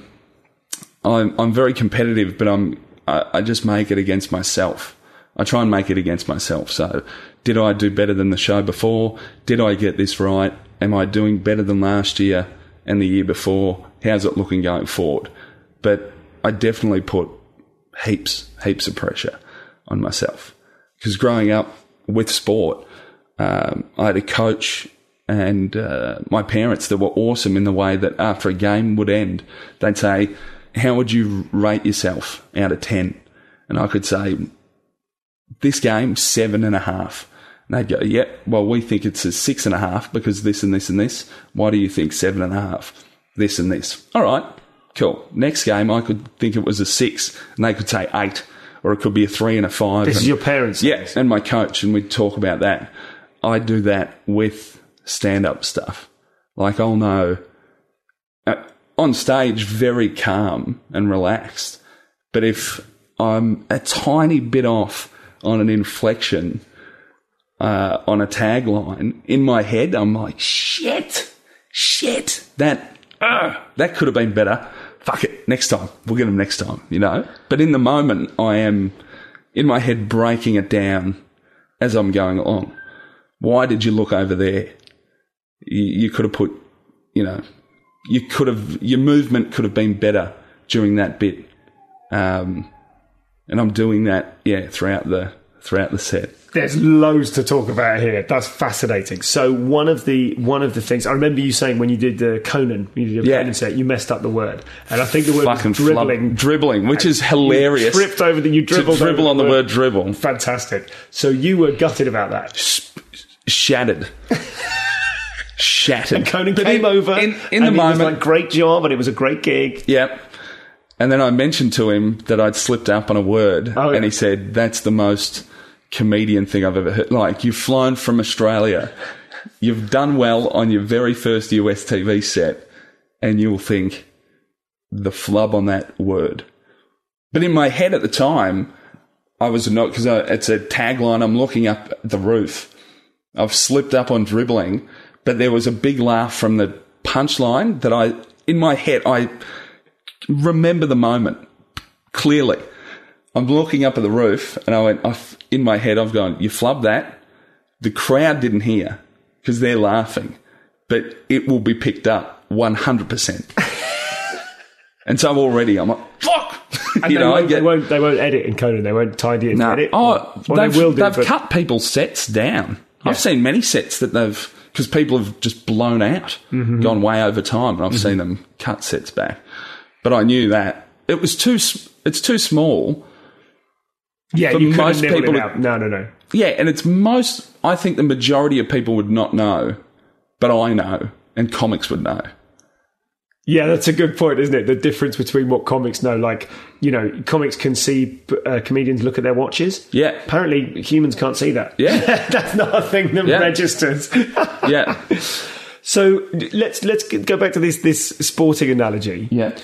I'm, I'm very competitive, but I'm, I, I just make it against myself. I try and make it against myself. So, did I do better than the show before? Did I get this right? Am I doing better than last year and the year before? How's it looking going forward? But I definitely put heaps, heaps of pressure on myself. Because growing up with sport, um, I had a coach and uh, my parents that were awesome in the way that after a game would end, they'd say, how would you rate yourself out of ten? And I could say, this game, seven and a half. And they'd go, yeah, well, we think it's a six and a half because this and this and this. Why do you think seven and a half? This and this. All right, cool. Next game, I could think it was a six and they could say eight, or it could be a three and a five. This and, is your parents. yeah, and my coach, and we'd talk about that. I do that with stand-up stuff. Like I'll know uh, on stage, very calm and relaxed. But if I'm a tiny bit off on an inflection, uh, on a tagline, in my head, I'm like, shit, shit, that, uh, that could have been better. Fuck it, next time. We'll get them next time, you know? But in the moment, I am, in my head, breaking it down as I'm going along. Why did you look over there? You, you could have put, you know, you could have, your movement could have been better during that bit. Um, and I'm doing that, yeah, throughout the, throughout the set. There's loads to talk about here. That's fascinating. So one of the one of the things I remember you saying when you did the Conan, you did a Yeah. Conan set, you messed up the word, and I think the word Fucking was dribbling. flub- dribbling, which is You hilarious. tripped over the you To dribbled dribble over on the word dribble. Fantastic. So you were gutted about that. Shattered. Shattered. And Conan But came in, over in, in and the he was moment. like, great job, and it was a great gig. Yep. And then I mentioned to him that I'd slipped up on a word, Oh, yeah. and he said, that's the most comedian thing I've ever heard. Like, you've flown from Australia, you've done well on your very first U S T V set, and you'll think the flub on that word. But in my head at the time, I was not, because it's a tagline, I'm looking up at the roof. I've slipped up on dribbling, but there was a big laugh from the punchline that I, in my head, I remember the moment clearly. I'm looking up at the roof and I went, I've, in my head, I've gone, you flubbed that. The crowd didn't hear because they're laughing, but it will be picked up one hundred percent. And so already I'm like, fuck! And you they, know, won't, I get, they won't. They won't edit in Conan. They won't tidy it in no, edit. oh, Or they've, they will do, they've but- cut people's sets down. Yeah. I've seen many sets that they've, because people have just blown out, Mm-hmm. gone way over time, and I've seen them cut sets back. But I knew that it was too. s- It's too small. Yeah, for you couldn't most nibble people it to- out. No, no, no. Yeah, and it's most. I think the majority of people would not know, but I know, and comics would know. Yeah, that's a good point, isn't it? The difference between what comics know, like, you know, comics can see uh, comedians look at their watches. Yeah. Apparently, humans can't see that. Yeah. That's not a thing that Yeah. registers. Yeah, So let's let's go back to this this sporting analogy. yeah,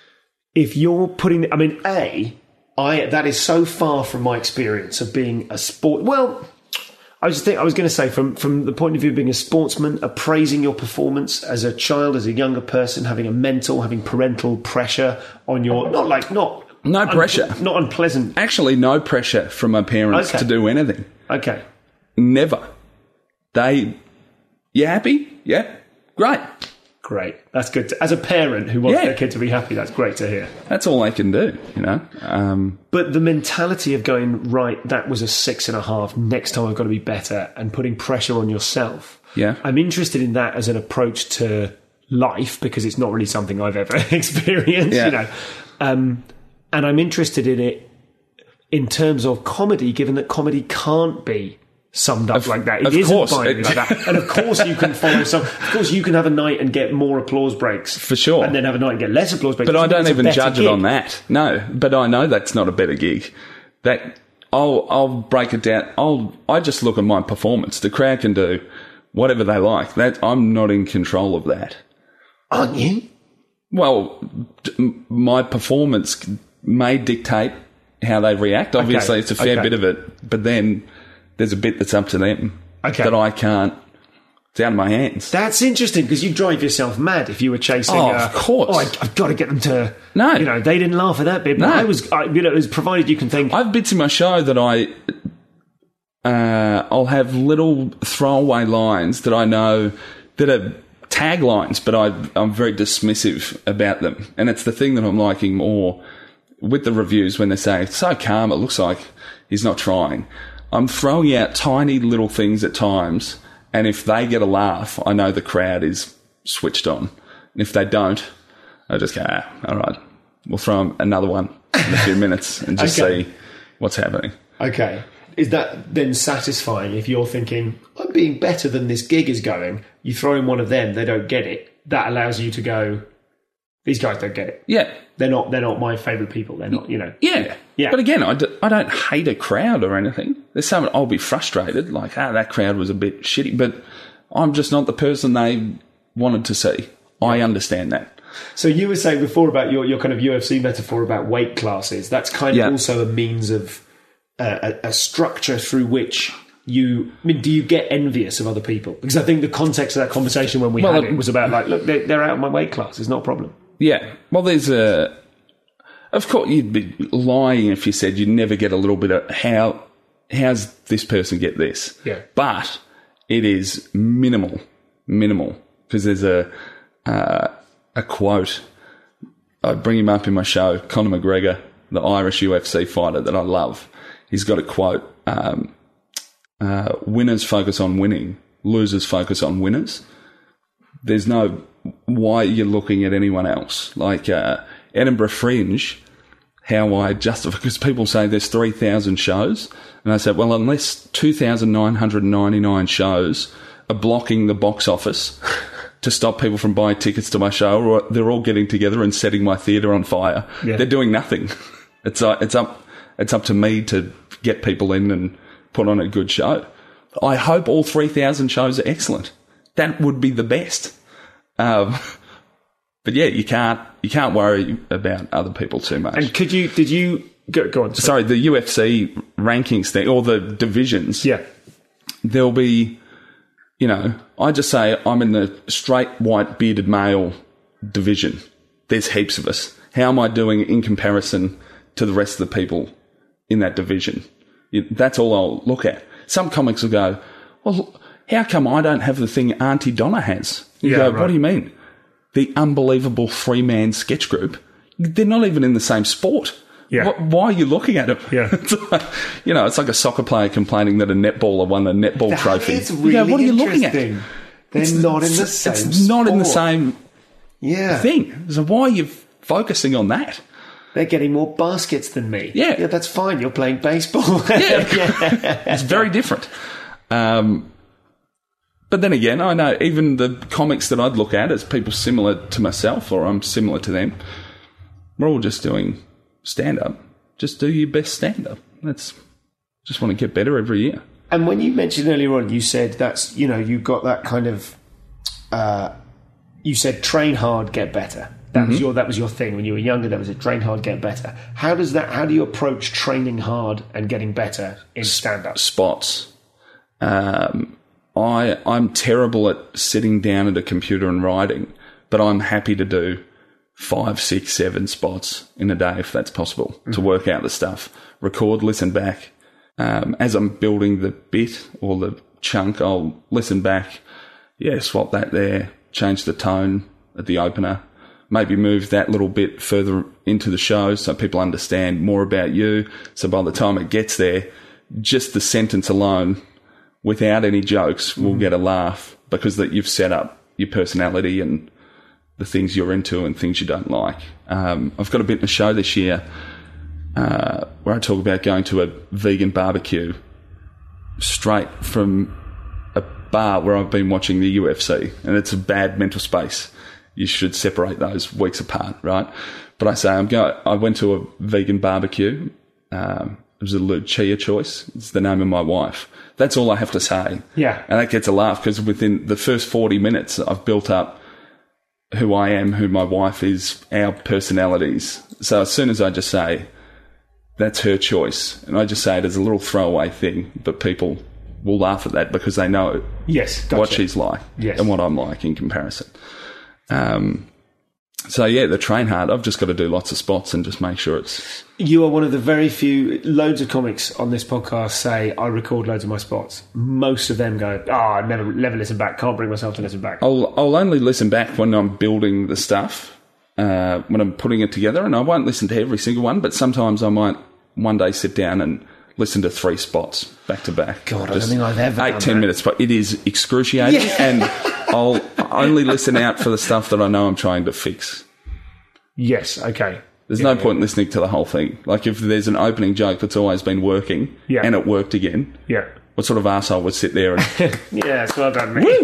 If you're putting, I mean, a, I that is so far from my experience of being a sport. Well, I was think I was going to say from from the point of view of being a sportsman, appraising your performance as a child, as a younger person, having a mental, having parental pressure on your not like not No pressure. un- not unpleasant. Actually, no pressure from my parents Okay. to do anything. Okay, Never. They. You happy? Yeah, great. great, that's good. To, as a parent who wants Yeah. their kid to be happy, that's great to hear. That's all they can do. You know. Um, But the mentality of going, right, that was a six and a half, next time I've got to be better, and putting pressure on yourself. Yeah. I'm interested in that as an approach to life because it's not really something I've ever experienced, Yeah. you know. Um, and I'm interested in it in terms of comedy, given that comedy can't be summed up Of- like that. It of isn't course. binary like that. And of course you can follow some, of course you can have a night and get more applause breaks. For sure. And then have a night and get less applause breaks. But I don't It's a even better judge it gig. on that. No, but I know that's not a better gig. That I'll I'll break it down. I'll I just look at my performance. The crowd can do whatever they like. That I'm not in control of that. Aren't you? Well, d- m- my performance may dictate how they react. Obviously, it's a fair okay. bit of it, but then there's a bit that's up to them Okay. that I can't. It's out of my hands. That's interesting because you drive yourself mad if you were chasing. Oh, uh, of course. Oh, I, I've got to get them to. No. you know they didn't laugh at that bit. But No. I was, I, you know, it was provided you can think. I have bits in my show that I, uh, I'll have little throwaway lines that I know that are taglines, but I, I'm very dismissive about them. And it's the thing that I'm liking more with the reviews when they say, it's so calm, it looks like he's not trying. I'm throwing out tiny little things at times, and if they get a laugh, I know the crowd is switched on. And if they don't, I just go, ah, all right, we'll throw 'em another one in a few minutes and just Okay. see what's happening. Okay, is that then satisfying if you're thinking I'm being better than this gig is going? You throw in one of them, they don't get it. That allows you to go. These guys don't get it. Yeah. They're not. They're not my favourite people. They're not. You know. Yeah. Yeah. But again, I, d- I don't hate a crowd or anything. There's some I'll be frustrated, like, ah, that crowd was a bit shitty, but I'm just not the person they wanted to see. I understand that. So you were saying before about your, your kind of U F C metaphor about weight classes. That's kind Yeah. of also a means of uh, a, a structure through which you. I mean, do you get envious of other people? Because I think the context of that conversation when we Well, had it- it was about like, look, they're, they're out of my weight class. It's not a problem. Yeah. Well, there's a. Of course, you'd be lying if you said you'd never get a little bit of how. How's this person get this? Yeah. But it is minimal, minimal, because there's a uh, a quote. I bring him up in my show, Conor McGregor, the Irish U F C fighter that I love. He's got a quote: um, uh, "Winners focus on winning, losers focus on winners." There's no why you're looking at anyone else. Like uh, Edinburgh Fringe, how I justify, because people say there's three thousand shows. And I said, well, unless two thousand nine hundred ninety-nine shows are blocking the box office to stop people from buying tickets to my show, or they're all getting together and setting my theatre on fire, Yeah. they're doing nothing. It's, uh, it's, up, it's up to me to get people in and put on a good show. I hope all three thousand shows are excellent. That would be the best. Um, but yeah, you can't you can't worry about other people too much. And could you? Did you? Go, go on. Sorry, the U F C rankings thing, or the divisions. Yeah. There'll be, you know, I just say I'm in the straight white bearded male division. There's heaps of us. How am I doing in comparison to the rest of the people in that division? That's all I'll look at. Some comics will go, well, how come I don't have the thing Auntie Donna has? You Yeah, go, right. what do you mean? The unbelievable three-man sketch group, they're not even in the same sport. Yeah. Wh- Why are you looking at it? Yeah. It's like, you know, it's like a soccer player complaining that a netballer won a netball That trophy. is You really go, what are you looking at? interesting. They're not in the same It's not in the sport. same Yeah. thing. So why are you focusing on that? They're getting more baskets than me. Yeah. Yeah, that's fine. You're playing baseball. Yeah. It's very different. Um, but then again, I know even the comics that I'd look at as people similar to myself or I'm similar to them, we're all just doing stand-up. Just do your best stand-up. That's just want to get better every year. And when you mentioned earlier on, you said that's, you know, you got that kind of, uh, you said train hard, get better. That Mm-hmm. was your that was your thing when you were younger. That was a train hard, get better. How does that? How do you approach training hard and getting better in stand-up? Spots. Um, I I'm terrible at sitting down at a computer and writing, but I'm happy to do five, six, seven spots in a day if that's possible to work out the stuff. Record, listen back. Um, as I'm building the bit or the chunk, I'll listen back. Yeah, swap that there. Change the tone at the opener. Maybe move that little bit further into the show so people understand more about you. So by the time it gets there, just the sentence alone, without any jokes, will get a laugh because that you've set up your personality and the things you're into and things you don't like. Um, I've got a bit in the show this year uh, where I talk about going to a vegan barbecue straight from a bar where I've been watching the U F C, and it's a bad mental space. You should separate those weeks apart, right? But I say I'm going. I went to a vegan barbecue. Um, it was a Lucia choice. It's the name of my wife. That's all I have to say. Yeah. And that gets a laugh because within the first forty minutes, I've built up who I am, who my wife is, our personalities. So as soon as I just say, that's her choice, and I just say it as a little throwaway thing, but people will laugh at that because they know Yes, gotcha. what she's like Yes. and what I'm like in comparison. Um, so, yeah, the train hard, I've just got to do lots of spots and just make sure it's... You are one of the very few, loads of comics on this podcast say, I record loads of my spots. Most of them go, oh, I never, never listen back, can't bring myself to listen back. I'll, I'll only listen back when I'm building the stuff, uh, when I'm putting it together, and I won't listen to every single one, but sometimes I might one day sit down and listen to three spots back to back. God, I don't think I've ever Eight, done ten that. minutes, but it is excruciating, and I'll only listen out for the stuff that I know I'm trying to fix. Yes, okay. There's Yeah, no point in listening to the whole thing. Like, if there's an opening joke that's always been working, Yeah. and it worked again, Yeah. what sort of arsehole would sit there and... Yes, well done, mate.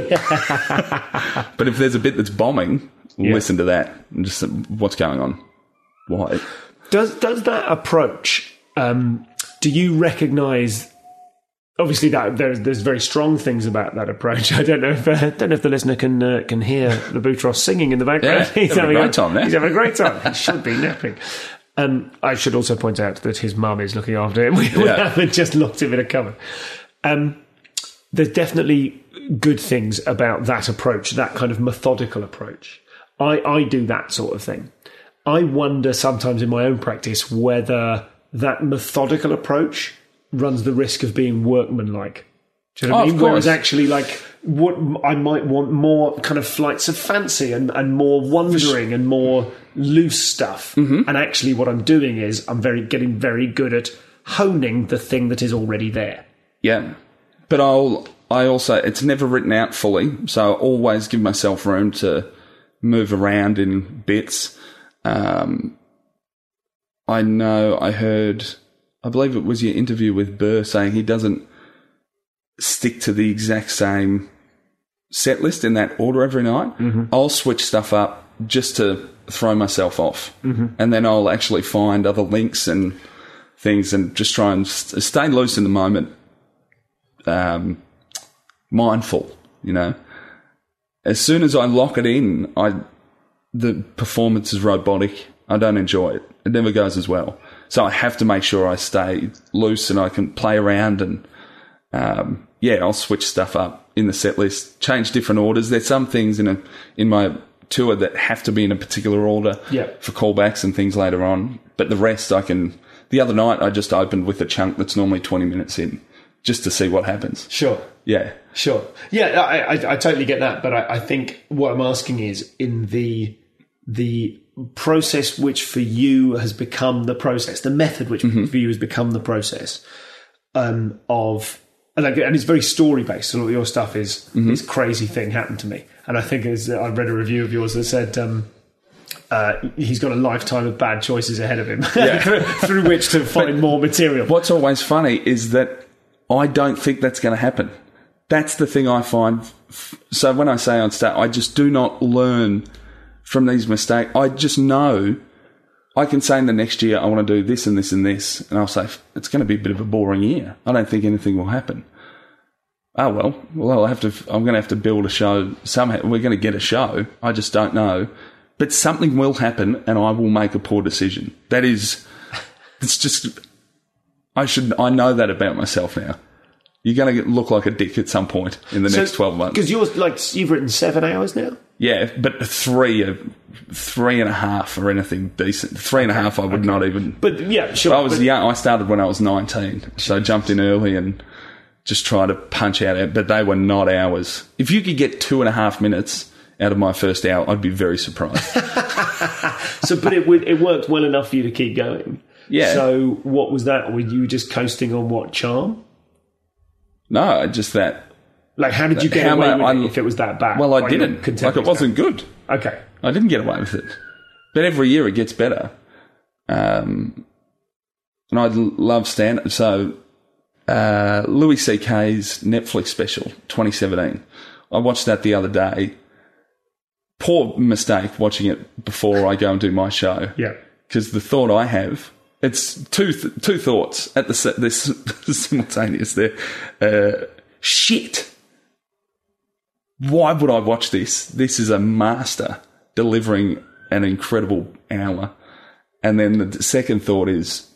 But if there's a bit that's bombing, Yeah. listen to that and just what's going on. Why? Does does that approach? Um, do you recognise? Obviously, that there's there's very strong things about that approach. I don't know if uh, don't know if the listener can uh, can hear the Boutros singing in the background. Yeah, he's having a great time there. He's having a great time. He should be napping. Um, I should also point out that his mum is looking after him. We, we Yeah. haven't just locked him in a cupboard. Um, there's definitely good things about that approach, that kind of methodical approach. I, I do that sort of thing. I wonder sometimes in my own practice whether that methodical approach runs the risk of being workmanlike. Do you know what Oh, I mean? of Whereas course. actually, like, what I might want more kind of flights of fancy and, and more wandering and more loose stuff. Mm-hmm. And actually, what I'm doing is I'm very getting very good at honing the thing that is already there. Yeah. But I'll, I also, it's never written out fully, so I always give myself room to move around in bits. Um, I know I heard, I believe it was your interview with Burr saying he doesn't stick to the exact same set list in that order every night. Mm-hmm. I'll switch stuff up just to throw myself off. Mm-hmm. And then I'll actually find other links and things and just try and st- stay loose in the moment. Um, mindful, you know. As soon as I lock it in, I the performance is robotic. I don't enjoy it. It never goes as well. So I have to make sure I stay loose and I can play around and, um, yeah, I'll switch stuff up in the set list, change different orders. There's some things in a, in my tour that have to be in a particular order yeah. for callbacks and things later on. But the rest I can, the other night I just opened with a chunk that's normally twenty minutes in just to see what happens. Sure. Yeah. Sure. Yeah, I, I, I totally get that. But I, I think what I'm asking is in the, the process which for you has become the process, the method which mm-hmm. for you has become the process um, of, and, like, and it's very story based. So all your stuff is mm-hmm. this crazy thing happened to me, and I think as I read a review of yours that said um, uh, he's got a lifetime of bad choices ahead of him yeah. through, through which to find but more material. What's always funny is that I don't think that's going to happen. That's the thing I find. So when I say on stage, I just do not learn from these mistakes. I just know I can say in the next year I want to do this and this and this, and I'll say it's going to be a bit of a boring year. I don't think anything will happen. Oh well, well I'll have to. I'm going to have to build a show somehow. We're going to get a show. I just don't know, but something will happen, and I will make a poor decision. That is, it's just. I should. I know that about myself now. You're going to look like a dick at some point in the so, next twelve months. Because you're like you've written seven hours now. Yeah, but three, uh, three and a half or anything decent. Three and a half, I would okay. not even. But yeah, sure. I was but, young. I started when I was nineteen, so I jumped in early and just tried to punch out. But they were not hours. If you could get two and a half minutes out of my first hour, I'd be very surprised. so, but it it worked well enough for you to keep going. Yeah. So, what was that? Were you just coasting on what charm? No, just that. Like, how did you get away with I, it if it was that bad? Well, I didn't. Like, it wasn't good. Okay. I didn't get away with it. But every year it gets better. Um, and I love stand-up. So, uh, Louis C K's Netflix special, twenty seventeen. I watched that the other day. Poor mistake watching it before I go and do my show. Yeah. Because the thought I have... It's two th- two thoughts at the this simultaneous there. Uh, shit. Why would I watch this? This is a master delivering an incredible hour. And then the second thought is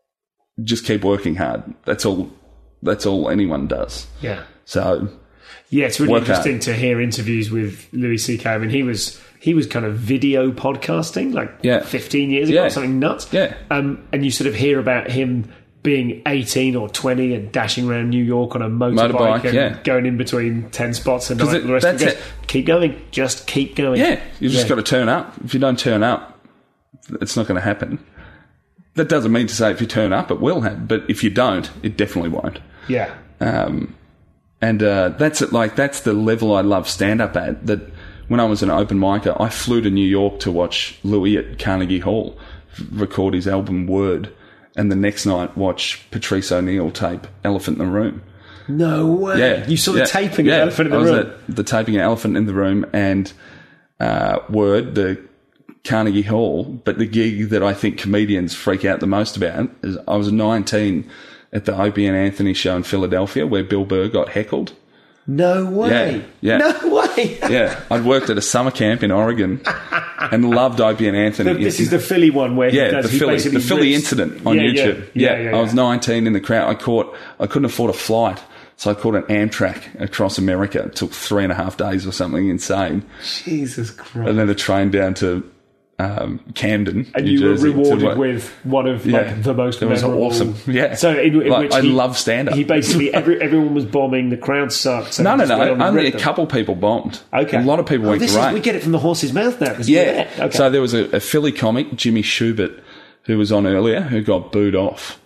just keep working hard. That's all. That's all anyone does. Yeah. So yeah, it's really interesting hard. to hear interviews with Louis C K. I mean, he was. He was kind of video podcasting like yeah. fifteen years ago, yeah. something nuts. Yeah. Um, and you sort of hear about him being eighteen or twenty and dashing around New York on a motorbike, motorbike and yeah. going in between ten spots and night. It, the rest that's of it. Keep going. Just keep going. Yeah. You've yeah. just got to turn up. If you don't turn up, it's not going to happen. That doesn't mean to say if you turn up, it will happen. But if you don't, it definitely won't. Yeah. Um, and uh, that's it. Like that's the level I love stand-up at. That when I was an open micer, I flew to New York to watch Louis at Carnegie Hall record his album Word, and the next night watch Patrice O'Neill tape Elephant in the Room. No way. Yeah. You saw the yeah. taping yeah. of Elephant in the I was Room? At the taping of Elephant in the Room and uh, Word, the Carnegie Hall, but the gig that I think comedians freak out the most about is I was nineteen at the Opie and Anthony show in Philadelphia where Bill Burr got heckled. No way. Yeah, yeah. No way. yeah. I'd worked at a summer camp in Oregon and loved Opie and Anthony. The, this is the Philly one where yeah, he does, the Philly, the Philly rips. incident on yeah, YouTube. Yeah, yeah, yeah, yeah, I was nineteen in the crowd. I caught, I couldn't afford a flight, so I caught an Amtrak across America. It took three and a half days or something insane. Jesus Christ. And then a train down to um, Camden, and New you Jersey, were rewarded to, with one of like, yeah, the most it was memorable. Awesome. Yeah. So in, in like, which he, I love stand up. He basically every, everyone was bombing. The crowd sucked. So no, no, no. Only a them. couple people bombed. Okay. A lot of people oh, went this great. Is, we get it from the horse's mouth now. Yeah. Okay. So there was a, a Philly comic, Jimmy Schubert, who was on earlier, who got booed off.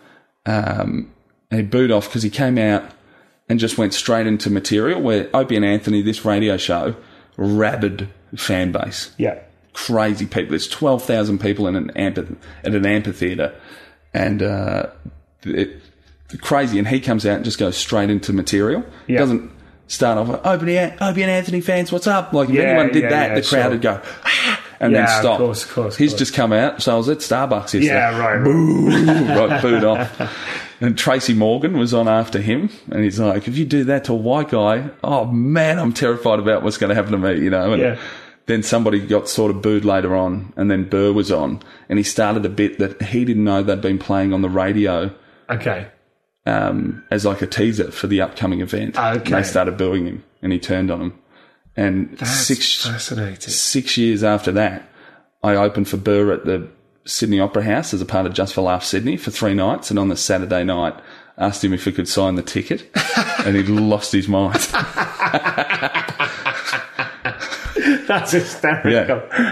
Um, and he booed off because he came out and just went straight into material where Opie and Anthony, this radio show, rabid fan base. Yeah. Crazy people. There's twelve thousand people in an amphith- at an amphitheatre, and uh, it, crazy. And he comes out and just goes straight into material. Yeah. Doesn't start off like, Opie and Anthony fans, what's up? Like if yeah, anyone did yeah, that, yeah, the crowd sure. would go, ah, and yeah, then stop. Of course, of course, of He's course. just come out. So I was at Starbucks yesterday. Yeah, right. right. Boo, right, booed off. And Tracy Morgan was on after him, and he's like, if you do that to a white guy, oh man, I'm terrified about what's going to happen to me, you know. And yeah. then somebody got sort of booed later on, and then Burr was on, and he started a bit that he didn't know they'd been playing on the radio. Okay. Um, as like a teaser for the upcoming event. Okay. And they started booing him, and he turned on them. And That's six fascinating. six years after that, I opened for Burr at the Sydney Opera House as a part of Just for Laughs Sydney for three nights, and on the Saturday night, asked him if he could sign the ticket, and he lost his mind. That's hysterical. Yeah,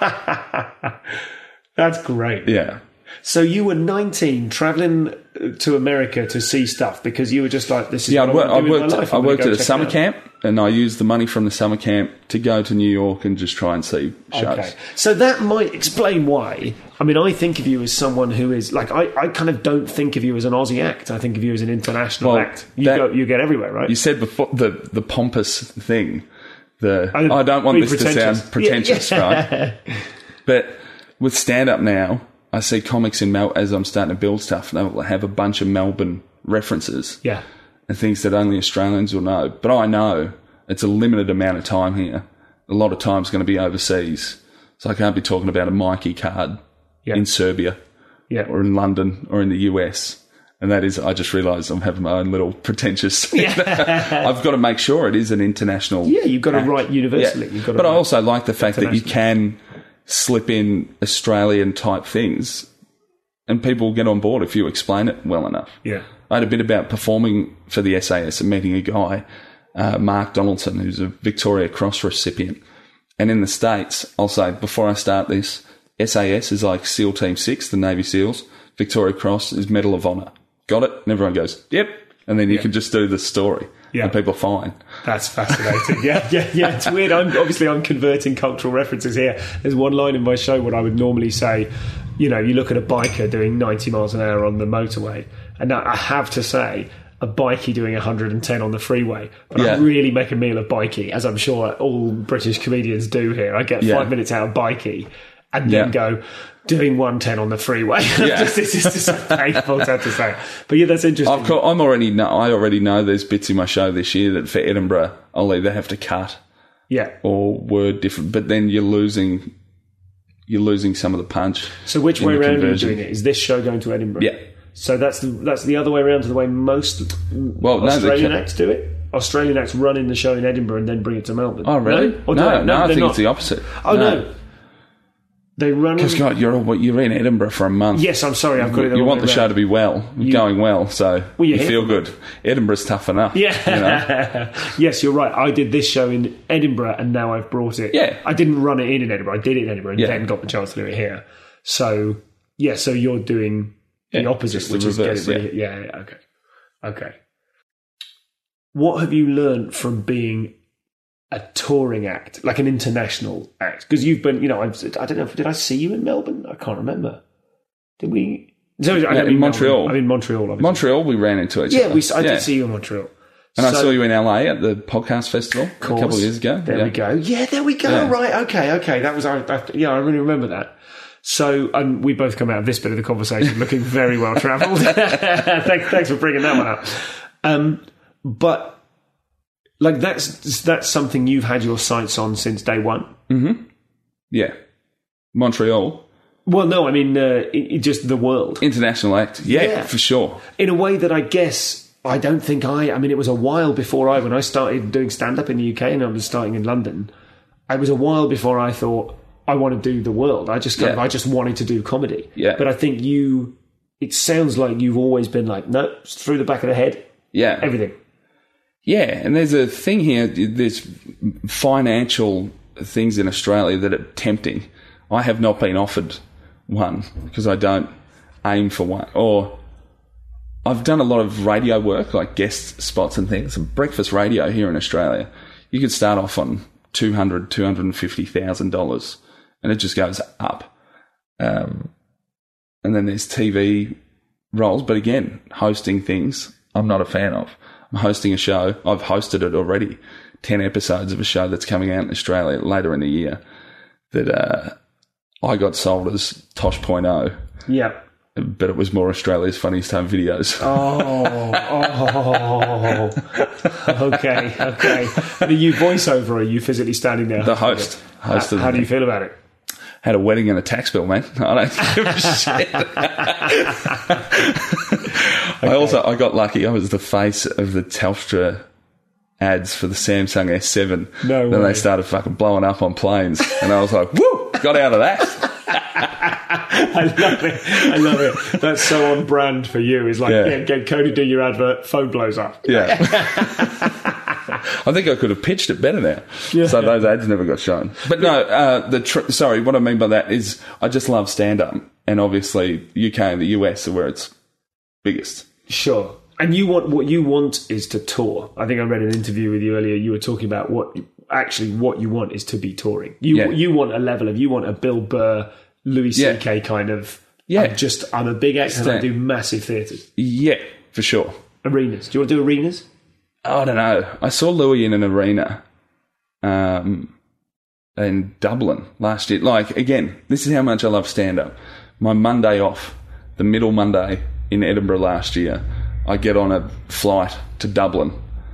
yeah, That's great. yeah. So you were nineteen, travelling to America to see stuff because you were just like, this is Yeah, I, what work, I I want to do in worked. my life. I I'm gonna worked go at a check it summer out. camp, and I used the money from the summer camp to go to New York and just try and see shows. Okay. So that might explain why. I mean, I think of you as someone who is like, I, I kind of don't think of you as an Aussie act. I think of you as an international Well, act. You that- go, you get everywhere, right? You said before the the pompous thing. The I- I don't want be this to sound pretentious. pretentious, Yeah, yeah. right? But with stand up now, I see comics in Mel as I'm starting to build stuff. They'll have a bunch of Melbourne references Yeah. and things that only Australians will know. But I know it's a limited amount of time here. A lot of time's going to be overseas, so I can't be talking about a Mikey card Yeah. in Serbia Yeah. or in London or in the U S. And that is, I just realised I'm having my own little pretentious. I've got to make sure it is an international. Yeah, you've got to act. write universally. Yeah. You've got to But I write also like the fact that you internationally. can slip in Australian type things, and people will get on board if you explain it well enough. Yeah. I had a bit about performing for the S A S and meeting a guy, uh, Mark Donaldson, who's a Victoria Cross recipient. And in the States, I'll say, before I start this, S A S is like SEAL Team six, the Navy SEALs. Victoria Cross is Medal of Honour. Got it? And everyone goes, yep. And then you can just do the story. Yeah. And people are fine. That's fascinating. Yeah, yeah, yeah. It's weird. I'm obviously I'm converting cultural references here. There's one line in my show where I would normally say, you know, you look at a biker doing ninety miles an hour on the motorway, and now I have to say a bikie doing one hundred ten on the freeway. But I Yeah. really make a meal of bikie, as I'm sure all British comedians do here. I get Yeah. five minutes out of bikie, and then Yeah. go doing one ten on the freeway. Yeah. Just, it's just so painful to have to say. But yeah, that's interesting. I've got, I'm already know, I already know there's bits in my show this year that for Edinburgh I'll either have to cut Yeah. or word different, but then you're losing you're losing some of the punch. So which in way the around are you conversion. doing it? Is this show going to Edinburgh? Yeah. So that's the that's the other way around to the way most Well, no, they Australian can- acts do it. Australian acts run in the show in Edinburgh and then bring it to Melbourne. Oh, really? No, Or do no, they? no, I they're think not. it's the opposite. Oh no, they run. Because In, God, you're all, you're in Edinburgh for a month. yes, I'm sorry, I've got it. the You wrong want the way show round. to be well, going well, so Well, you're you here feel for good. Edinburgh's tough enough. Yeah. you know? Yes, you're right. I did this show in Edinburgh and now I've brought it. Yeah. I didn't run it in in Edinburgh. I did it in Edinburgh and Yeah. then got the chance to do it here. So yeah, so you're doing the Yeah, opposite, just the which is get reverse, it really, yeah. yeah, okay, okay. What have you learned from being a touring act, like an international act? Because you've been, you know, I've, I don't know, did I see you in Melbourne? I can't remember. Did we? So, I don't Yeah, in mean Montreal. Melbourne. I'm in Montreal, obviously. Montreal, we ran into each Yeah, other. we, I Yeah. did see you in Montreal. And I So- saw you in L A at the podcast festival a course. couple of years ago. There yeah. we go. Yeah, there we go. Yeah. Right. Okay. Okay. That was. I, I, yeah, I really remember that. So um, we both come out of this bit of the conversation looking very well travelled. thanks, thanks for bringing that one up. Um, but like that's that's something you've had your sights on since day one. Yeah. Montreal, Well, no, I mean uh, it, it just the world international act. Yeah, Yeah. for sure. in a way that I guess. I don't think I. I mean, it was a while before I, when I started doing stand up in the U K and I was starting in London. It was a while before I thought I want to do the world. I just kind of, Yeah. I just wanted to do comedy. Yeah. But I think you. It sounds like you've always been like, no, it's through the back of the head, Yeah. everything. Yeah, and there's a thing here, there's financial things in Australia that are tempting. I have not been offered one because I don't aim for one. Or I've done a lot of radio work, like guest spots and things, and breakfast radio here in Australia. You could start off on two hundred thousand dollars, two hundred fifty thousand dollars, and it just goes up. Um, and then there's T V roles, but again, hosting things I'm not a fan of. I'm hosting a show. I've hosted it already, ten episodes of a show that's coming out in Australia later in the year that uh, I got sold as Tosh point oh. Yeah. but it was more Australia's Funniest Home Videos. Oh, oh, okay, okay. Are you voiceover or are you physically standing there? The host. host how of the how do you thing. feel about it? Had a wedding and a tax bill, man. I don't give a shit. I also I got lucky. I was the face of the Telstra ads for the Samsung S seven. No Then way. they started fucking blowing up on planes, and I was like, "Woo!" Got out of that. I love it. I love it. That's so on brand for you. Is like, Yeah. yeah, get Cody do your advert, phone blows up. Yeah. I think I could have pitched it better now. Yeah. So those ads never got shown. But no, uh, the tr- sorry, what I mean by that is I just love stand-up. And obviously U K and the U S are where it's biggest. Sure. And you want what you want is to tour. I think I read an interview with you earlier. You were talking about what actually what you want is to be touring. You Yeah. you want a level of you want a Bill Burr, Louis C Yeah. K kind of. Yeah. I'm just I'm a big actor and I Stand- do massive theatres, Yeah, for sure. arenas. Do you want to do arenas? I don't know. I saw Louis in an arena um, in Dublin last year. Like, again, this is how much I love stand-up. My Monday off, the middle Monday in Edinburgh last year, I get on a flight to Dublin,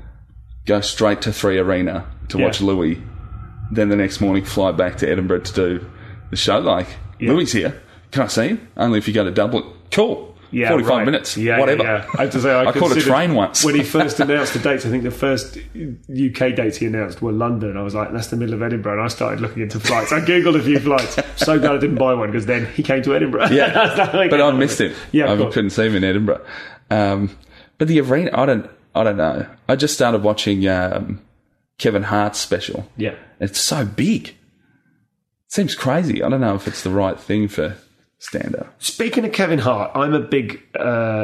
go straight to Three Arena to Yeah. watch Louis, then the next morning fly back to Edinburgh to do the show. Like, Yeah. Louis here. Can I see him? Only if you go to Dublin. Cool. Yeah, forty-five right. minutes. Yeah, whatever. Yeah, yeah. I have to say, I, I caught a considered- train once. when he first announced the dates. I think the first U K dates he announced were London. And I was like, that's the middle of Edinburgh, and I started looking into flights. I googled a few flights. So glad I didn't buy one because then he came to Edinburgh. Yeah, That's like- but I missed him. Yeah, I of course. couldn't see him in Edinburgh. Um, but the arena, I don't, I don't know. I just started watching um, Kevin Hart's special. Yeah. It's so big. Seems crazy. I don't know if it's the right thing for stand-up. Speaking of Kevin Hart, I'm a big uh,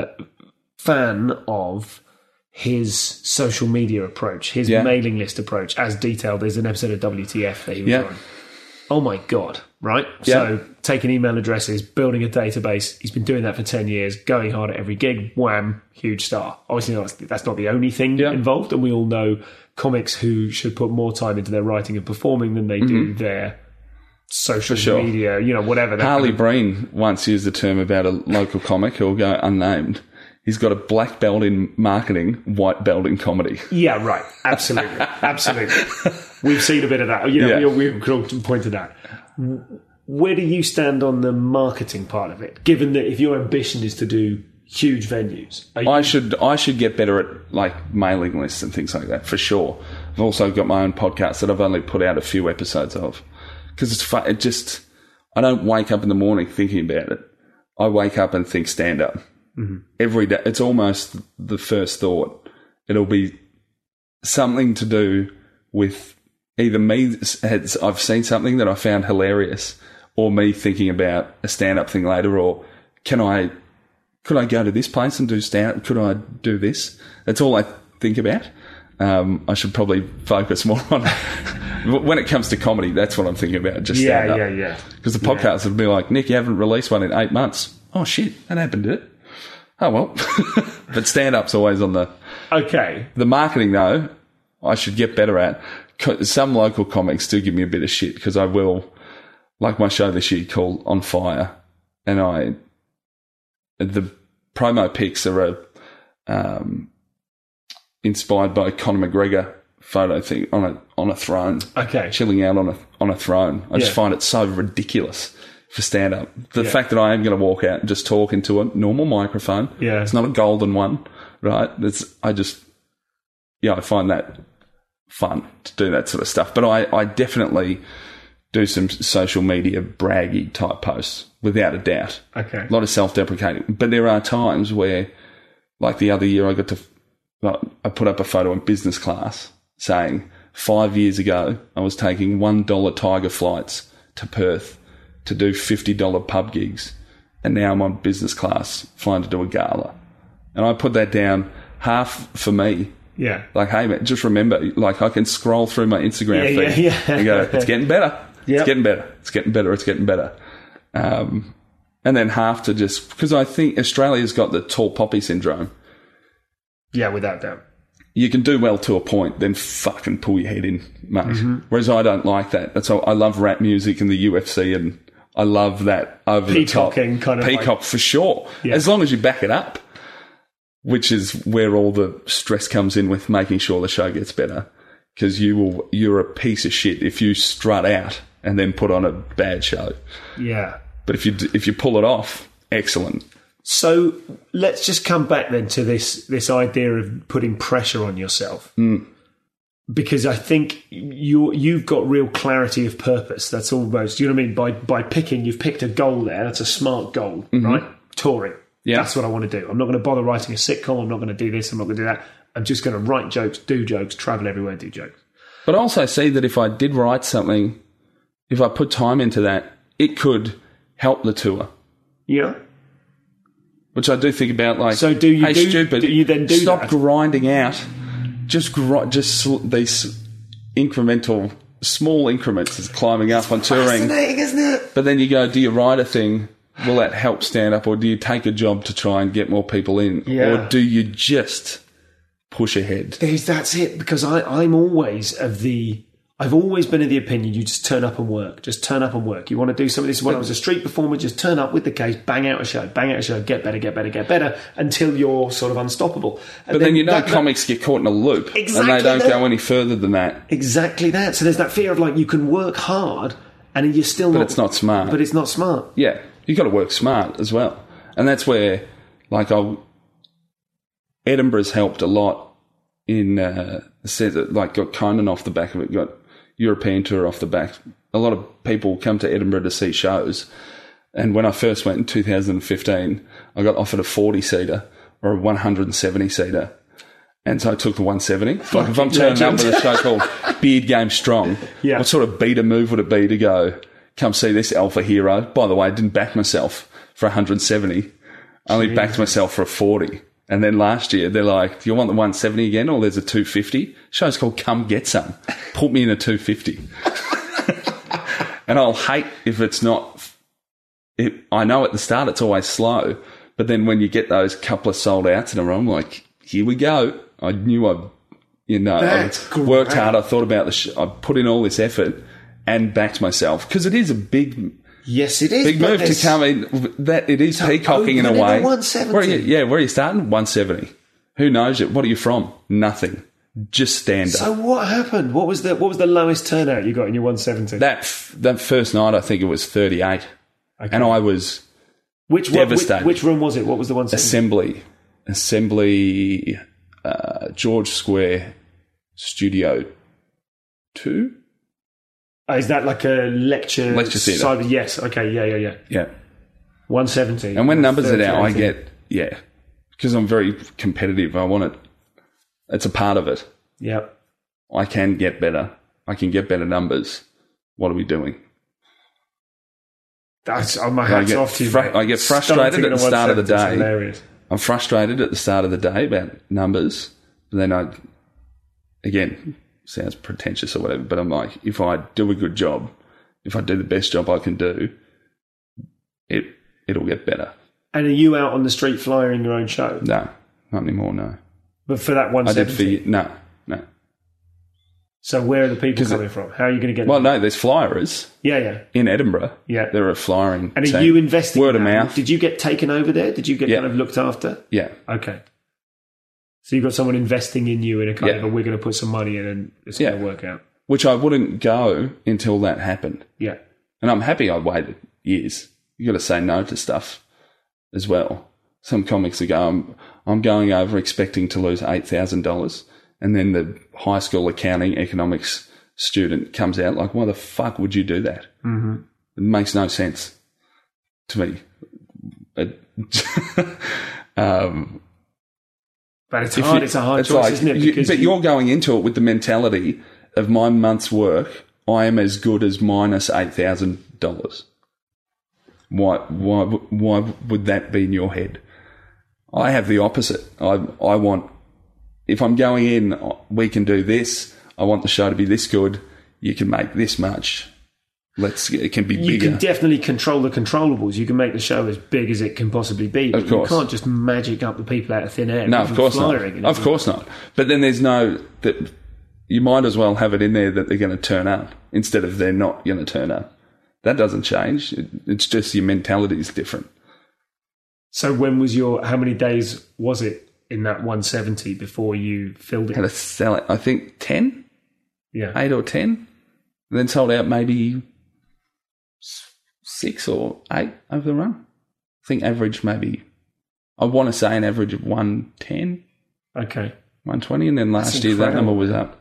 fan of his social media approach, his Yeah. mailing list approach, as detailed. There's an episode of W T F that he was Yeah. on. Oh my God, right? Yeah. So taking email addresses, building a database. He's been doing that for ten years, going hard at every gig. Wham, huge star. Obviously, that's, that's not the only thing Yeah. involved. And we all know comics who should put more time into their writing and performing than they do their social Mm-hmm. sure. media, you know, whatever. that Harley kind of- Breen once used the term about a local comic who'll go unnamed. He's got a black belt in marketing, white belt in comedy. Yeah, right. Absolutely. Absolutely. We've seen a bit of that. You know, Yeah. we, we could all point to that. Where do you stand on the marketing part of it? Given that if your ambition is to do huge venues, are you, I should I should get better at like mailing lists and things like that for sure. I've also got my own podcast that I've only put out a few episodes of because it's fun. It just I don't wake up in the morning thinking about it. I wake up and think stand up mm-hmm. every day. It's almost the first thought. It'll be something to do with either me. I've seen something that I found hilarious, or me thinking about a stand up thing later, or can I. Could I go to this place and do stand-up? Could I do this? That's all I think about. Um, I should probably focus more on when it comes to comedy. That's what I'm thinking about. Just yeah, stand-up. yeah, yeah. Because the podcast would be like, Nick, you haven't released one in eight months. Oh shit, that happened, did it? Oh well. But stand-up's always on the Okay. the marketing though. I should get better at. Co- Some local comics do give me a bit of shit because I will, like my show this year called On Fire, and I. The promo pics are a, um, inspired by Conor McGregor photo thing on a on a throne, Okay. chilling out on a on a throne. I just Yeah. find it so ridiculous for stand up. The Yeah. fact that I am going to walk out and just talk into a normal microphone. Yeah. It's not a golden one, right? It's I just yeah, I find that fun to do that sort of stuff. But I, I definitely do some social media braggy type posts, without a doubt. Okay. A lot of self-deprecating. But there are times where, like the other year, I got to, I put up a photo in business class saying, five years ago, I was taking one dollar Tiger flights to Perth to do fifty dollars pub gigs. And now I'm on business class flying to do a gala. And I put that down half for me. Yeah. Like, hey, man, just remember, like, I can scroll through my Instagram Yeah, feed yeah, yeah. and go, it's getting better. Yep. It's getting better. It's getting better. It's getting better. Um, and then half to just, because I think Australia's got the tall poppy syndrome. Yeah, without doubt. You can do well to a point, then fucking pull your head in, mate. Mm-hmm. Whereas I don't like that. That's all, I love rap music and the U F C, and I love that over the top. Peacocking kind of Peacock like- for sure. Yeah. As long as you back it up, which is where all the stress comes in with making sure the show gets better. Because you will, you're a piece of shit if you strut out and then put on a bad show. Yeah. But if you d- if you pull it off, excellent. So let's just come back then to this this idea of putting pressure on yourself. Mm. Because I think you you've got real clarity of purpose. That's almost, you know what I mean? By by picking, you've picked a goal there. That's a smart goal, Mm-hmm. right? Touring. Yeah. That's what I want to do. I'm not going to bother writing a sitcom. I'm not going to do this. I'm not going to do that. I'm just going to write jokes, do jokes, travel everywhere, do jokes. But I also see that if I did write something, if I put time into that, it could help the tour. Yeah. Which I do think about, like, So do you hey, do- stupid, do you then do stop that? grinding out. Just gr- just sl- these incremental, small increments is climbing up on touring. Fascinating, isn't it? But then you go, do you write a thing? Will that help stand up? Or do you take a job to try and get more people in? Yeah. Or do you just push ahead? There's, that's it, because I, I'm always of the... I've always been of the opinion you just turn up and work. Just turn up and work. You want to do something. This is when I was a street performer. Just turn up with the case, bang out a show, bang out a show, get better, get better, get better, until you're sort of unstoppable. And But then you know that- that- comics get caught in a loop. Exactly and they don't that. go any further than that. Exactly that. So there's that fear of like you can work hard and you're still But not... it's not smart. But it's not smart. Yeah, you got to work smart as well, and that's where, like, I Edinburgh's helped a lot in uh, the sense that, like, got Conan off the back of it, got European tour off the back. A lot of people come to Edinburgh to see shows, and when I first went in two thousand fifteen, I got offered a forty seater or a one hundred seventy seater. And so I took the one seventy. Like, if I'm turning up with a show called Beard Game Strong, Yeah. what sort of beta move would it be to go, come see this alpha hero? By the way, I didn't back myself for one hundred seventy. I only backed myself for a forty. And then last year, they're like, do you want the one seventy again, or there's a two fifty? Show's called Come Get Some. Put me in a two fifty. And I'll hate if it's not... It, I know at the start it's always slow, but then when you get those couple of sold outs in a row, I'm like, here we go. I knew I, you know, That's I worked great. hard. I thought about the. Sh- I put in all this effort and backed myself, because it is a big, Yes, it is. big but move to there's- come in. That it is To peacocking in a open in a way. one seventy. Where are you, yeah, where are you starting? one seventy. Who knows it? What are you from? Nothing. Just stand So up. what happened? What was the what was the lowest turnout you got in your one seventy? That f- that first night, I think it was thirty-eight, Okay. and I was which, one, which devastated. which room was it? What was the one seventy? assembly, assembly, uh, George Square, Studio Two. Oh, is that like a lecture? Lecture theatre. side- Yes. Okay. Yeah. Yeah. Yeah. Yeah. one seventy. And when numbers are down, I thirty. get, yeah, because I'm very competitive. I want it, it's a part of it. Yeah. I can get better. I can get better numbers. What are we doing? That's oh, my I hats get off to you. fru- mate. I get frustrated Stunting at the a start of the one seventy is day. Hilarious. I'm frustrated at the start of the day about numbers. But then I, again, sounds pretentious or whatever, but I'm like, if I do a good job, if I do the best job I can do, it, it'll get better. And are you out on the street flying your own show? No, not anymore, no. But for that one I did seventy. for, no, no. So where are the people 'Cause it- coming from? How are you going to get Well, them? no, there's flyers Yeah. Yeah. in Edinburgh. Yeah. They're a flyering And are team. you investing Word in of that? mouth. Did you get taken over there? Did you get Yeah. kind of looked after? Yeah. Okay. So you've got someone investing in you in a kind Yeah. of a, we're going to put some money in and it's Yeah. going to work out. Which I wouldn't go until that happened. Yeah. And I'm happy I waited years. You got to say no to stuff as well. Some comics ago, I'm, I'm going over expecting to lose eight thousand dollars. And then the high school accounting economics student comes out like, why the fuck would you do that? Mm-hmm. It makes no sense to me. It, um, But it's if hard. you- it's a hard it's choice, like, isn't it? you- Because but you- you're going into it with the mentality of my month's work, I am as good as minus eight thousand dollars. Why, why, why would that be in your head? I have the opposite. I, I want, if I'm going in, we can do this. I want the show to be this good. You can make this much. Let's, it can be you bigger. can definitely control the controllables. You can make the show as big as it can possibly be. But Of course. you can't just magic up the people out of thin air. No, even of course not. flying and Of everything. course not. But then there's no that you might as well have it in there that they're going to turn up instead of they're not going to turn up. That doesn't change. It, it's just your mentality is different. So when was your, how many days was it in that one seventy before you filled it? Had to sell it, I think, ten? Yeah. Eight or ten. And then sold out maybe six or eight over the run. I think average maybe, I want to say an average of one ten. Okay. one twenty, and then last That's year that incredible. number was up.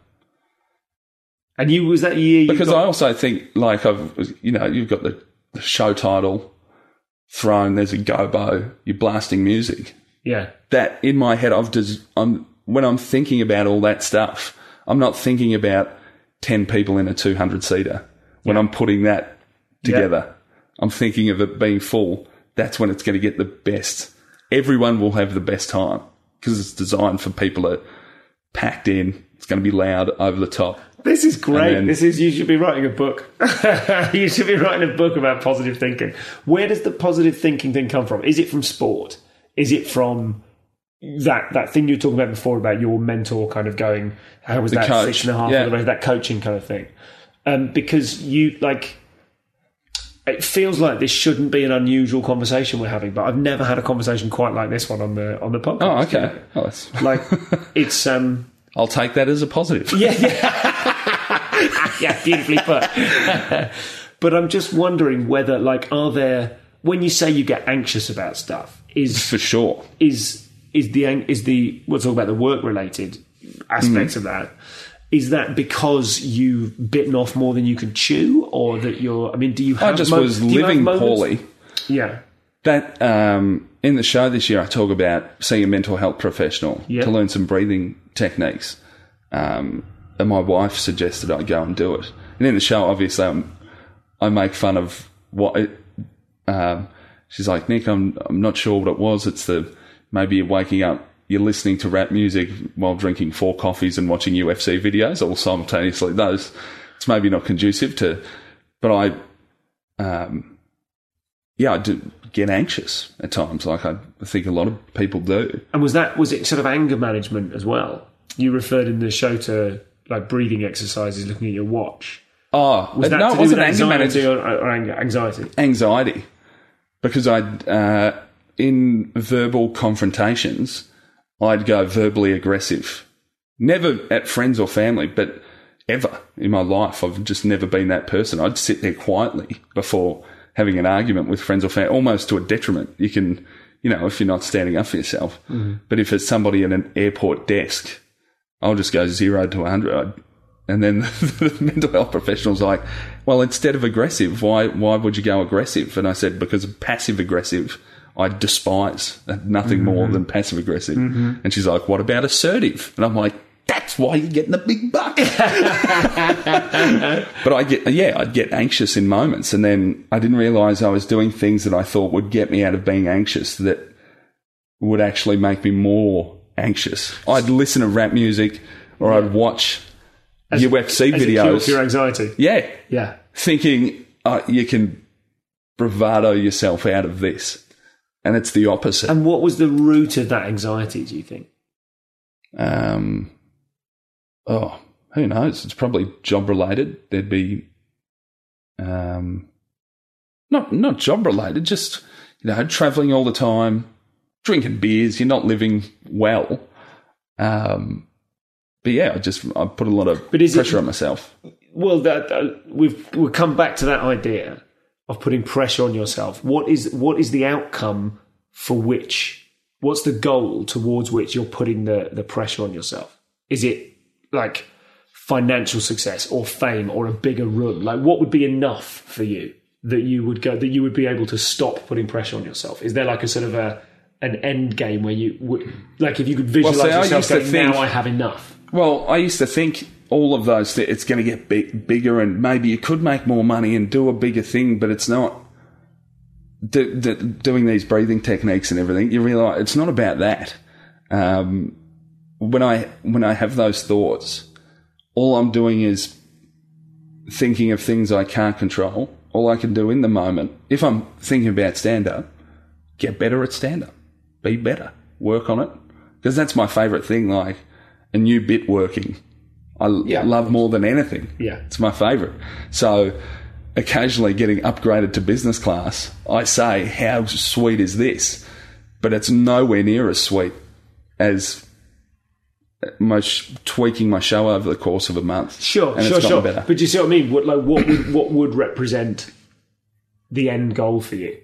And you, was that year you Because got, I also think, like, I've, you know, you've got the, the show title thrown, there's a gobo, you're blasting music. yeah. That in my head, I've just, I'm, when I'm thinking about all that stuff, I'm not thinking about ten people in a two hundred seater. When Yeah. I'm putting that together, Yeah. I'm thinking of it being full. That's when it's going to get the best. Everyone will have the best time because it's designed for people that are packed in. It's going to be loud, over the top. This is great. then- This is, you should be writing a book. You should be writing a book about positive thinking. Where does the positive thinking thing come from? Is it from sport? Is it from that that thing you were talking about before about your mentor kind of going, how was The that coach, six and a half yeah. of the race, that coaching kind of thing? Um, because you, like, it feels like this shouldn't be an unusual conversation we're having, but I've never had a conversation quite like this one on the on the podcast. Oh, okay. Oh, that's, Like, it's... um. I'll take that as a positive. Yeah, yeah. Yeah, beautifully put. But I'm just wondering whether, like, are there, when you say you get anxious about stuff, is For sure. is is the ang- is the we'll talk about the work related aspects Mm. of that. Is that because you've bitten off more than you can chew, or that you're? I mean, do you have? I just mo- was do you have living moments- poorly. Yeah, That um, in the show this year, I talk about seeing a mental health professional Yeah. to learn some breathing techniques. Um, and my wife suggested I go and do it. And in the show, obviously, I'm, I make fun of what it, um, she's like, Nick, I'm I'm not sure what it was. It's the maybe you're waking up, you're listening to rap music while drinking four coffees and watching U F C videos all simultaneously. Those, it's maybe not conducive to, but I, um, yeah, I do get anxious at times. Like I think a lot of people do. and was that was it sort of anger management as well? You referred in the show to like breathing exercises, looking at your watch. Oh, Was that no, to it do wasn't with anger anxiety management. or, or anger, anxiety? Anxiety. Because I'd, uh, in verbal confrontations, I'd go verbally aggressive. Never at friends or family, but ever in my life, I've just never been that person. I'd sit there quietly before having an argument with friends or family, almost to a detriment. You can, you know, if you're not standing up for yourself. Mm-hmm. But if it's somebody at an airport desk, I'll just go zero to one hundred. And then the mental health professional's like, well, instead of aggressive, why why would you go aggressive? And I said, because passive aggressive, I despise nothing mm-hmm. more than passive aggressive. Mm-hmm. And she's like, what about assertive? And I'm like, that's why you're getting the big buck. But I get, yeah, I'd get anxious in moments. And then I didn't realise I was doing things that I thought would get me out of being anxious that would actually make me more anxious. I'd listen to rap music or I'd watch As, U F C as videos. It cures your anxiety. Yeah. Yeah. Thinking uh, you can bravado yourself out of this. And it's the opposite. And what was the root of that anxiety, do you think? Um, oh, who knows? It's probably job related. There'd be, um, not not job related. Just you know, traveling all the time, drinking beers. You're not living well. Um, but yeah, I just I put a lot of But is it- pressure on myself. Well, that, uh, we've we'll come back to that idea of putting pressure on yourself. What is what is the outcome for which? What's the goal towards which you're putting the, the pressure on yourself? Is it like financial success or fame or a bigger room? Like, what would be enough for you that you would go that you would be able to stop putting pressure on yourself? Is there like a sort of a an end game where you would like if you could visualize Well, see, I yourself used to going, think- now I have enough? Well, I used to think all of those th- it's going to get big, bigger, and maybe you could make more money and do a bigger thing, but it's not. Do, do, doing these breathing techniques and everything, you realise it's not about that. Um, when I when I have those thoughts, all I'm doing is thinking of things I can't control. All I can do in the moment, if I'm thinking about stand-up, get better at stand-up, be better, work on it, because that's my favourite thing. Like a new bit working, I Yeah. love more than anything. Yeah. It's my favourite. So occasionally getting upgraded to business class, I say, how sweet is this? But it's nowhere near as sweet as my sh- tweaking my show over the course of a month. Sure, and sure, it's sure. better. But do you see what I mean? What, like, what would what would represent the end goal for you?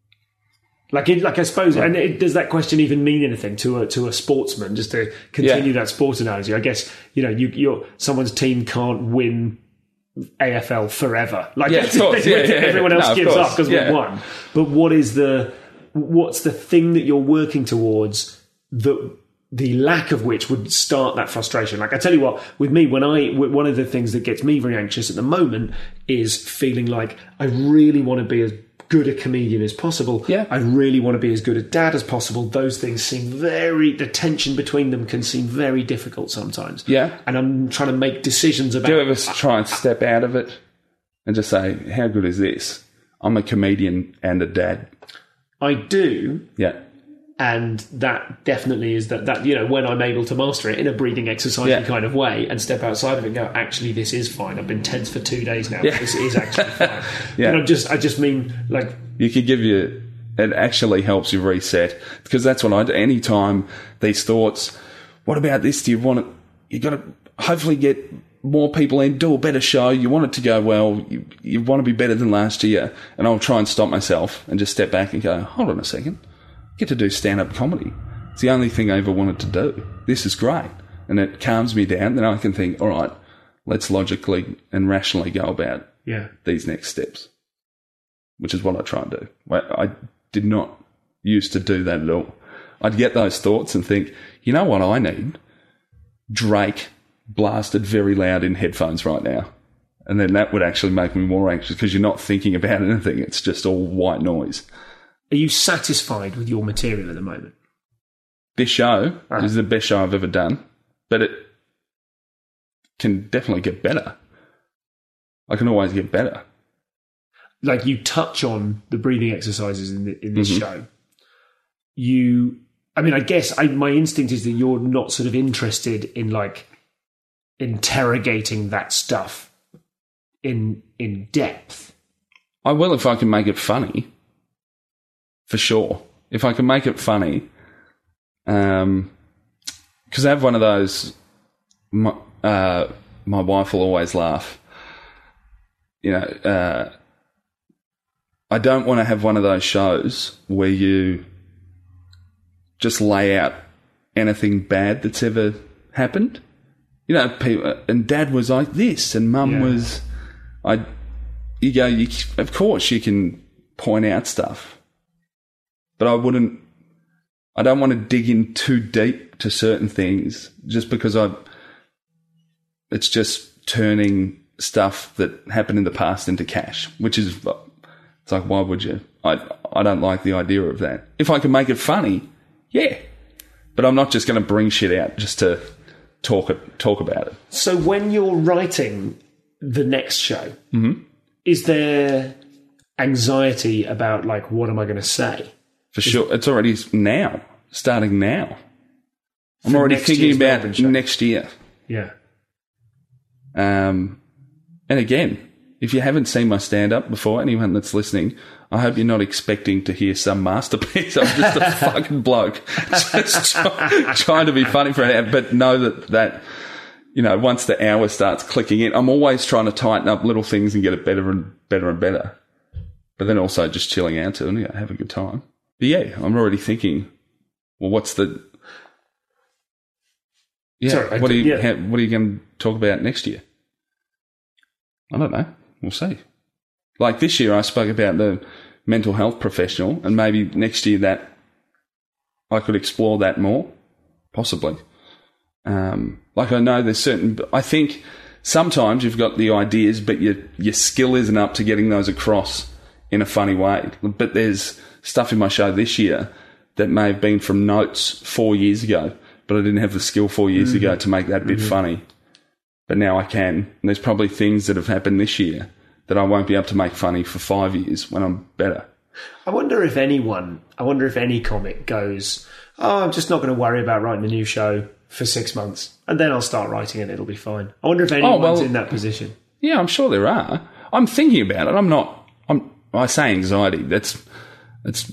Like, it, like I suppose, and it, does that question even mean anything to a to a sportsman? Just to continue Yeah. that sports analogy, I guess you know, you you're someone's team can't win A F L forever. Like, Yeah, of course. Yeah, yeah, yeah. everyone else No, of gives course. up because Yeah. we won. But what is the what's the thing that you're working towards that the lack of which would start that frustration? Like, I tell you what, with me, when I one of the things that gets me very anxious at the moment is feeling like I really want to be as good a comedian as possible. Yeah. I really want to be as good a dad as possible. Those things seem very, the tension between them can seem very difficult sometimes. Yeah. And I'm trying to make decisions about... Do you ever try and step out of it and just say, how good is this? I'm a comedian and a dad. I do, Yeah. and that definitely is that, that, you know, when I'm able to master it in a breathing exercise Yeah. kind of way and step outside of it and go, actually, this is fine. I've been tense for two days now. Yeah. This is actually fine. Yeah. And I'm just, I just mean, like... You could give you, it actually helps you reset, because that's what I do. Anytime these thoughts, what about this? Do you want it? You got to hopefully get more people in, do a better show. You want it to go well. You, you want to be better than last year. And I'll try and stop myself and just step back and go, hold on a second. I get to do stand-up comedy. It's the only thing I ever wanted to do. This is great. And it calms me down. Then I can think, all right, let's logically and rationally go about Yeah. these next steps, which is what I try and do. I, I did not used to do that at all. I'd get those thoughts and think, you know what I need? Drake blasted very loud in headphones right now. And then that would actually make me more anxious, because you're not thinking about anything. It's just all white noise. Are you satisfied with your material at the moment? This show Uh-huh. is the best show I've ever done, but it can definitely get better. I can always get better. Like, you touch on the breathing exercises in, the, in this Mhm. show. You, I mean, I guess I, my instinct is that you're not sort of interested in, like, interrogating that stuff in in depth. I will if I can make it funny, for sure. If I can make it funny, um, because I have one of those. My, uh, my wife will always laugh. You know, uh, I don't want to have one of those shows where you just lay out anything bad that's ever happened. You know, people, and Dad was like this, and Mum Yeah. was. I, you go. You, of course, you can point out stuff, but I wouldn't. I don't want to dig in too deep to certain things, just because I. It's just turning stuff that happened in the past into cash, which is. It's like, why would you? I I don't like the idea of that. If I can make it funny, yeah, but I'm not just going to bring shit out just to talk it talk about it. So when you're writing the next show, Mm-hmm. is there anxiety about, like, what am I going to say? For sure, it's already now, starting now. I'm For already next thinking year's about Melbourne show? next year. Yeah. Um, and again, if you haven't seen my stand-up before, anyone that's listening, I hope you're not expecting to hear some masterpiece. I'm just a fucking bloke just try, trying to be funny for an hour, but know that, that, you know, once the hour starts clicking in, I'm always trying to tighten up little things and get it better and better and better. But then also just chilling out to it and, you know, have a good time. But yeah, I'm already thinking, well, what's the... Yeah, Sorry, I what are you, yeah. how, what are you going to talk about next year? I don't know. We'll see. Like this year, I spoke about the mental health professional, and maybe next year that I could explore that more, possibly. Um, like I know there's certain. I think sometimes you've got the ideas, but your your skill isn't up to getting those across in a funny way. But there's stuff in my show this year that may have been from notes four years ago, but I didn't have the skill four years mm-hmm. ago to make that bit mm-hmm. funny. But now I can. And there's probably things that have happened this year that I won't be able to make funny for five years when I'm better. I wonder if anyone, I wonder if any comic goes, oh, I'm just not going to worry about writing a new show for six months and then I'll start writing and it'll be fine. I wonder if anyone's oh, well, in that position. Yeah, I'm sure there are. I'm thinking about it. I'm not. I'm. I say anxiety. That's that's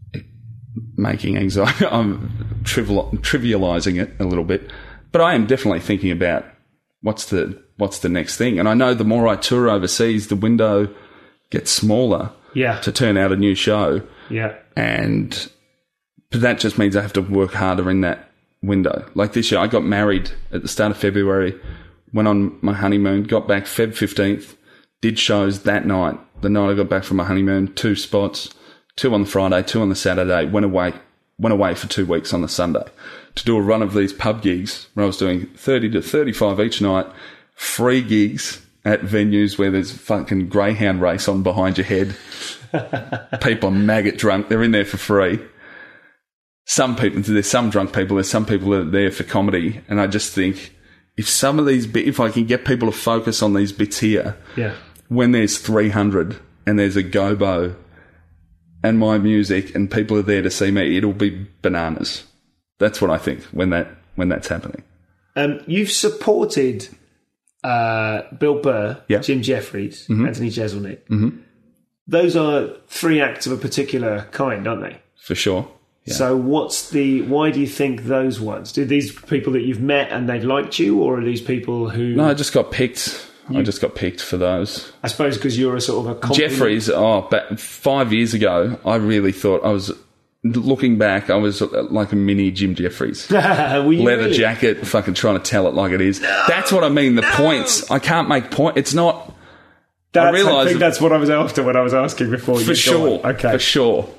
making anxiety. I'm trivial, trivializing it a little bit, but I am definitely thinking about what's the what's the next thing. And I know the more I tour overseas, the window gets smaller. Yeah. To turn out a new show. Yeah. And but that just means I have to work harder in that window. Like this year, I got married at the start of February, went on my honeymoon, got back February fifteenth, did shows that night. The night I got back from my honeymoon, two spots, two on the Friday, two on the Saturday, went away went away for two weeks on the Sunday to do a run of these pub gigs where I was doing thirty to thirty-five each night, free gigs at venues where there's fucking greyhound race on behind your head. People are maggot drunk. They're in there for free. Some people, there's some drunk people, there's some people that are there for comedy. And I just think if some of these bits, if I can get people to focus on these bits here, yeah. when there's three hundred and there's a gobo and my music and people are there to see me, it'll be bananas. That's what I think when that when that's happening. Um, you've supported uh, Bill Burr, yeah. Jim Jeffries, mm-hmm. Anthony Jeselnik. Mm-hmm. Those are three acts of a particular kind, aren't they? For sure. Yeah. So what's the... Why do you think those ones? Do these people that you've met and they've liked you, or are these people who... No, I just got picked. You, I just got picked for those. I suppose because you're a sort of a... Compliment. Jeffries, oh, but five years ago, I really thought I was... Looking back, I was like a mini Jim Jeffries. Leather really? jacket, fucking trying to tell it like it is. No, that's what I mean, the no. points. I can't make point. It's not... That's, I, realise I think that's what I was after when I was asking before. For sure. Okay. For sure.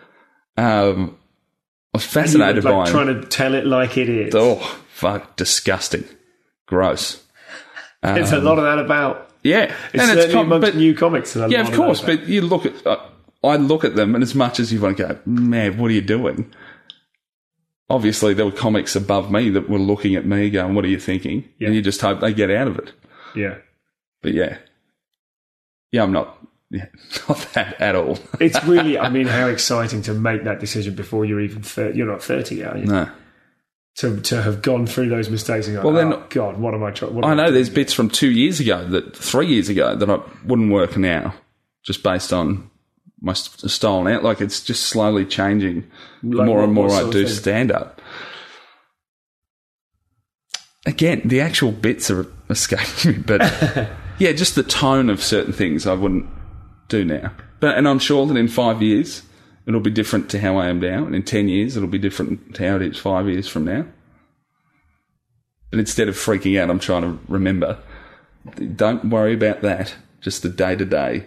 Um, I was fascinated and you were, like, by trying him. to tell it like it is. Oh, fuck. Disgusting. Gross. There's um, a lot of that about. Yeah. It's and certainly it's com- amongst but, new comics. Yeah, of course. Of but you look at... Uh, I look at them, and as much as you want to go, man, what are you doing? Obviously, there were comics above me that were looking at me going, what are you thinking? Yeah. And you just hope they get out of it. Yeah. But yeah. Yeah, I'm not, yeah, not that at all. It's really, I mean, how exciting to make that decision before you're even thirty. You're not thirty, are you? No. To to have gone through those mistakes and go, well, then, oh, God, what am I trying? I know there's bits from two years ago, that three years ago, that I wouldn't work now, just based on my style now. Like, it's just slowly changing the like more what, and more I do stand-up. Again, the actual bits are escaping me, but... Yeah, just the tone of certain things I wouldn't do now. But and I'm sure that in five years it'll be different to how I am now, and in ten years it'll be different to how it is five years from now. But instead of freaking out, I'm trying to remember, don't worry about that. Just the day to day.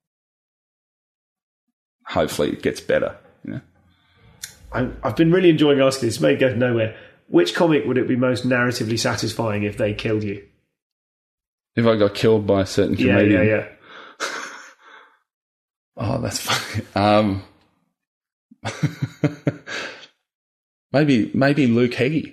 Hopefully it gets better. You know? I, I've been really enjoying asking this. May go nowhere. Which comic would it be most narratively satisfying if they killed you? If I got killed by a certain comedian. Yeah, yeah, yeah. Oh, that's funny. Um, maybe, maybe Luke Heggie.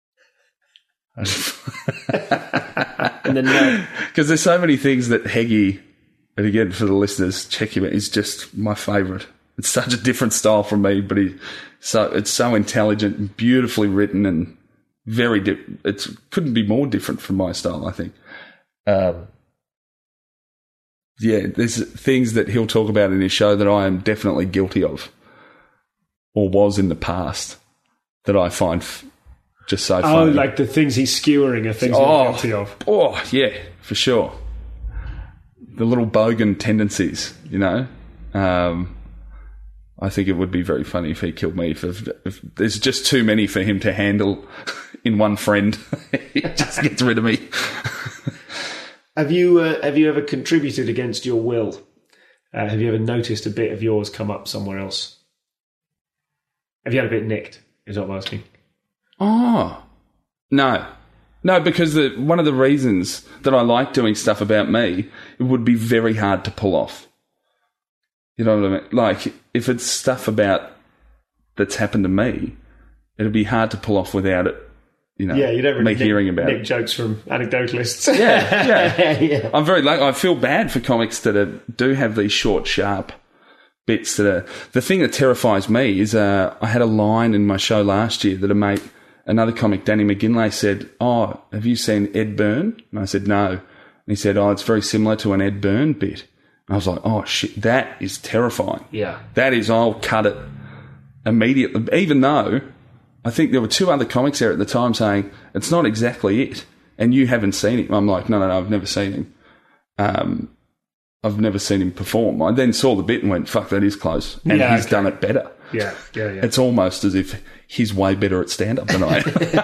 And then no. Because there's so many things that Heggie, and again for the listeners, check him out, is just my favourite. It's such a different style from me, but he, so it's so intelligent and beautifully written and very. Di- it couldn't be more different from my style, I think. Um, yeah, there's things that he'll talk about in his show that I am definitely guilty of, or was in the past, that I find f- just so funny. Oh, like the things he's skewering are things oh, you're guilty of. Oh, yeah, for sure. The little bogan tendencies, you know. Um, I think it would be very funny if he killed me. If, if, if there's just too many for him to handle in one friend, he just gets rid of me. Have you uh, have you ever contributed against your will? Uh, have you ever noticed a bit of yours come up somewhere else? Have you had a bit nicked, is what I'm asking. Oh, no. No, because the, one of the reasons that I like doing stuff about me, it would be very hard to pull off. You know what I mean? Like, if it's stuff about that's happened to me, it'd be hard to pull off without it. You know, yeah, you don't really me nick, hearing about nick it. jokes from anecdotalists. Yeah, yeah. yeah. I'm very lucky. I feel bad for comics that are, do have these short, sharp bits that are... The thing that terrifies me is uh, I had a line in my show last year that a mate, another comic, Danny McGinlay, said, oh, have you seen Ed Byrne? And I said, no. And he said, oh, it's very similar to an Ed Byrne bit. And I was like, oh, shit, that is terrifying. Yeah. That is, I'll cut it immediately, even though I think there were two other comics there at the time saying, it's not exactly it, and you haven't seen him. I'm like, no, no, no, I've never seen him. Um, I've never seen him perform. I then saw the bit and went, fuck, that is close. And yeah, he's okay. done it better. Yeah, yeah, yeah. It's almost as if he's way better at stand-up than I am.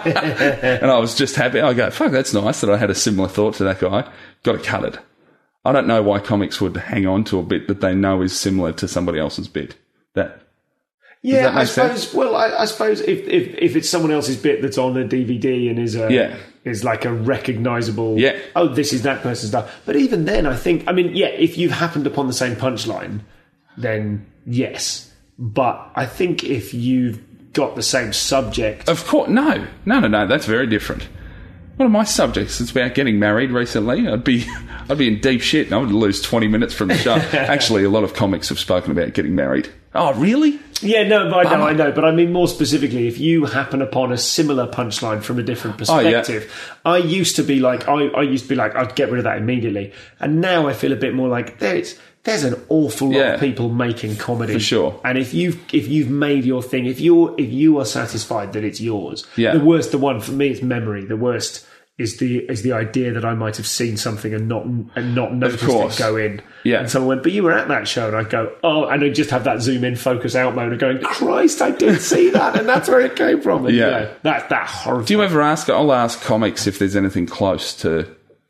And I was just happy. I go, fuck, that's nice that I had a similar thought to that guy. Got to cut it. I don't know why comics would hang on to a bit that they know is similar to somebody else's bit. That Yeah, that I make suppose. sense? Well, I, I suppose if, if if it's someone else's bit that's on a D V D and is a Yeah. is like a recognisable. Yeah. Oh, this is that person's stuff. But even then, I think. I mean, yeah, if you've happened upon the same punchline, then yes. But I think if you've got the same subject, Of course, no, no, no, no. That's very different. One of my subjects is about getting married recently. I'd be, I'd be in deep shit, and I would lose twenty minutes from the show. Actually, a lot of comics have spoken about getting married. Oh, really? yeah, no, but I know, Bummer. I know. But I mean more specifically, if you happen upon a similar punchline from a different perspective, I used to be like, I, I used to be like, I'd get rid of that immediately, and now I feel a bit more like there's. There's an awful lot Yeah. of people making comedy, For sure. And if you've if you've made your thing, if you're if you are satisfied that it's yours, Yeah. the worst, the one for me, is memory. The worst is the is the idea that I might have seen something and not and not noticed it course. go in. Yeah. And someone went, but you were at that show, and I go, oh, and I just have that zoom in, focus out mode of going, Christ, I did see that, and that's where it came from. And, Yeah. you know, that that horrible. Do you ever ask? I'll ask comics if there's anything close to.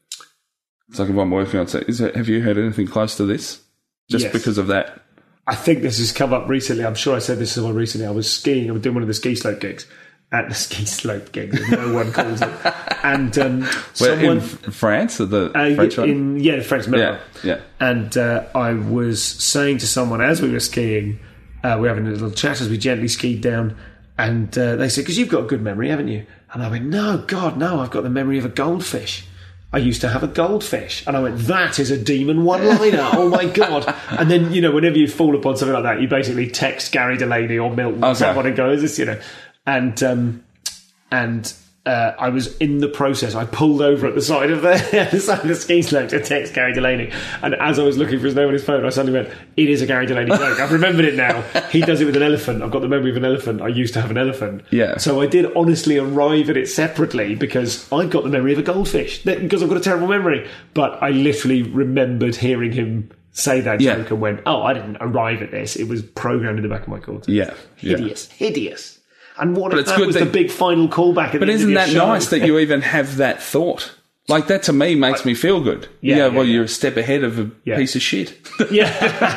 It's like if I'm working on. Is it, have you heard anything close to this? Just Yes. because of that. I think this has come up recently. I'm sure I said this to someone recently. I was skiing. I was doing one of the ski slope gigs. At the ski slope gigs, as no one calls it. And um, Where, someone in F- France, or the uh, French one? in yeah, the French middle. Yeah, yeah. And uh, I was saying to someone as we were skiing, uh, we were having a little chat as we gently skied down, and uh, they said, "Because you've got a good memory, haven't you?" And I went, "No, God, no. I've got the memory of a goldfish. I used to have a goldfish." And I went, that is a demon one-liner. Oh, my God. And then, you know, whenever you fall upon something like that, you basically text Gary Delaney or Milton or Okay. someone and go, is this, you know. And um, and uh, I was in the process. I pulled over at the side of the, the, side of the ski slope to text Gary Delaney. And as I was looking for his name on his phone, I suddenly went, it is a Gary Delaney joke. I've remembered it now. He does it with an elephant. I've got the memory of an elephant. I used to have an elephant. Yeah. So I did honestly arrive at it separately because I got the memory of a goldfish. Because I've got a terrible memory. But I literally remembered hearing him say that Yeah. joke and went, oh, I didn't arrive at this. It was programmed in the back of my cortex. Yeah, yeah. Hideous. Hideous. And what But if it's that good was that- the big final callback at But the end isn't of your that show? nice that you even have that thought? Like, that to me makes me feel good. Yeah, you go, yeah, well, yeah. you're a step ahead of a Yeah. piece of shit. Yeah.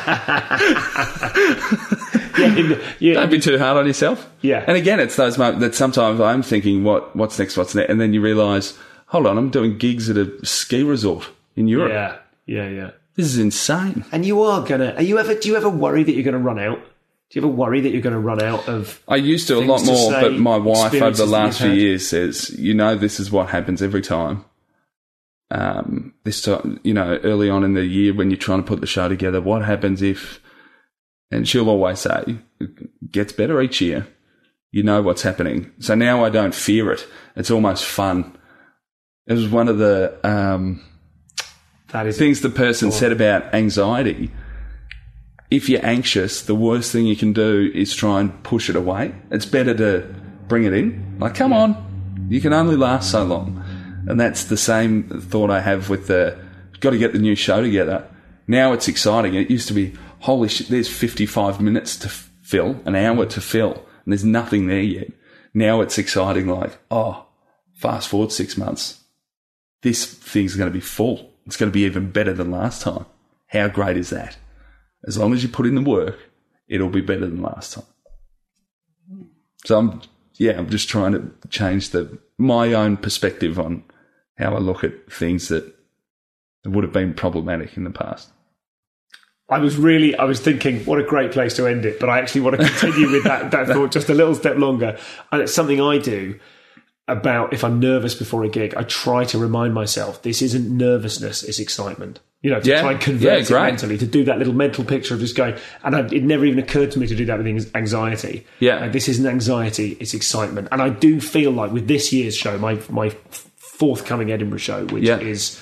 yeah, in the- yeah. Don't be too hard on yourself. Yeah. And again, it's those moments that sometimes I'm thinking, what, what's next, what's next? And then you realise, hold on, I'm doing gigs at a ski resort in Europe. Yeah, yeah, yeah. This is insane. And you are gonna. Are you ever? Do you ever worry that you're going to run out? Do you ever worry that you're going to run out of? I used to a things lot to more, say, but my wife over experiences the that last you've few had? years says, you know, this is what happens every time. Um, this time, you know, early on in the year when you're trying to put the show together, what happens if? And she'll always say, it gets better each year. You know what's happening. So now I don't fear it. It's almost fun. It was one of the um, That is things the person said about anxiety. If you're anxious, the worst thing you can do is try and push it away. It's better to bring it in. Like, come on, you can only last so long. And that's the same thought I have with the, got to get the new show together. Now it's exciting. It used to be, holy shit, there's fifty-five minutes to f- fill, an hour to fill, and there's nothing there yet. Now it's exciting, like, oh, fast forward six months. This thing's going to be full. It's going to be even better than last time. How great is that? As long as you put in the work, it'll be better than last time. So I'm, yeah, I'm just trying to change the my own perspective on how I look at things that would have been problematic in the past. I was really, I was thinking, what a great place to end it. But I actually want to continue with that, that thought just a little step longer. And it's something I do about if I'm nervous before a gig. I try to remind myself this isn't nervousness, it's excitement. You know, to Yeah. try and convert Yeah, it great. mentally, to do that little mental picture of just going. And I, it never even occurred to me to do that with anxiety. Yeah. Like, this isn't anxiety, it's excitement. And I do feel like with this year's show, my my forthcoming Edinburgh show, which Yeah. is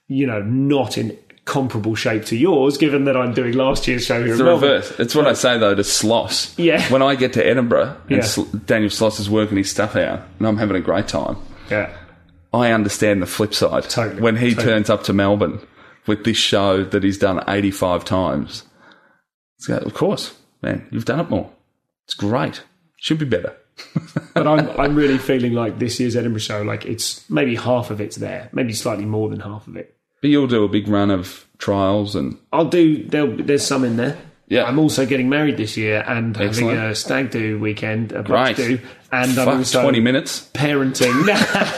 you know, not in comparable shape to yours, given that I'm doing last year's show here It's in the Melbourne. reverse. It's what I say, though, to Sloss. Yeah. When I get to Edinburgh and Yeah. Sl- Daniel Sloss is working his stuff out and I'm having a great time, Yeah. I understand the flip side. Totally. When he Totally. turns up to Melbourne with this show that he's done eighty-five times, it's like, of course, man, you've done it more. It's great. Should be better. But I'm I'm really feeling like this year's Edinburgh show, like it's maybe half of it's there, maybe slightly more than half of it. But you'll do a big run of trials and... I'll do, there'll, there's some in there. Yeah. I'm also getting married this year and Excellent. having a stag do weekend, a Great. brunch do, and Fuck, I'm also twenty minutes. parenting.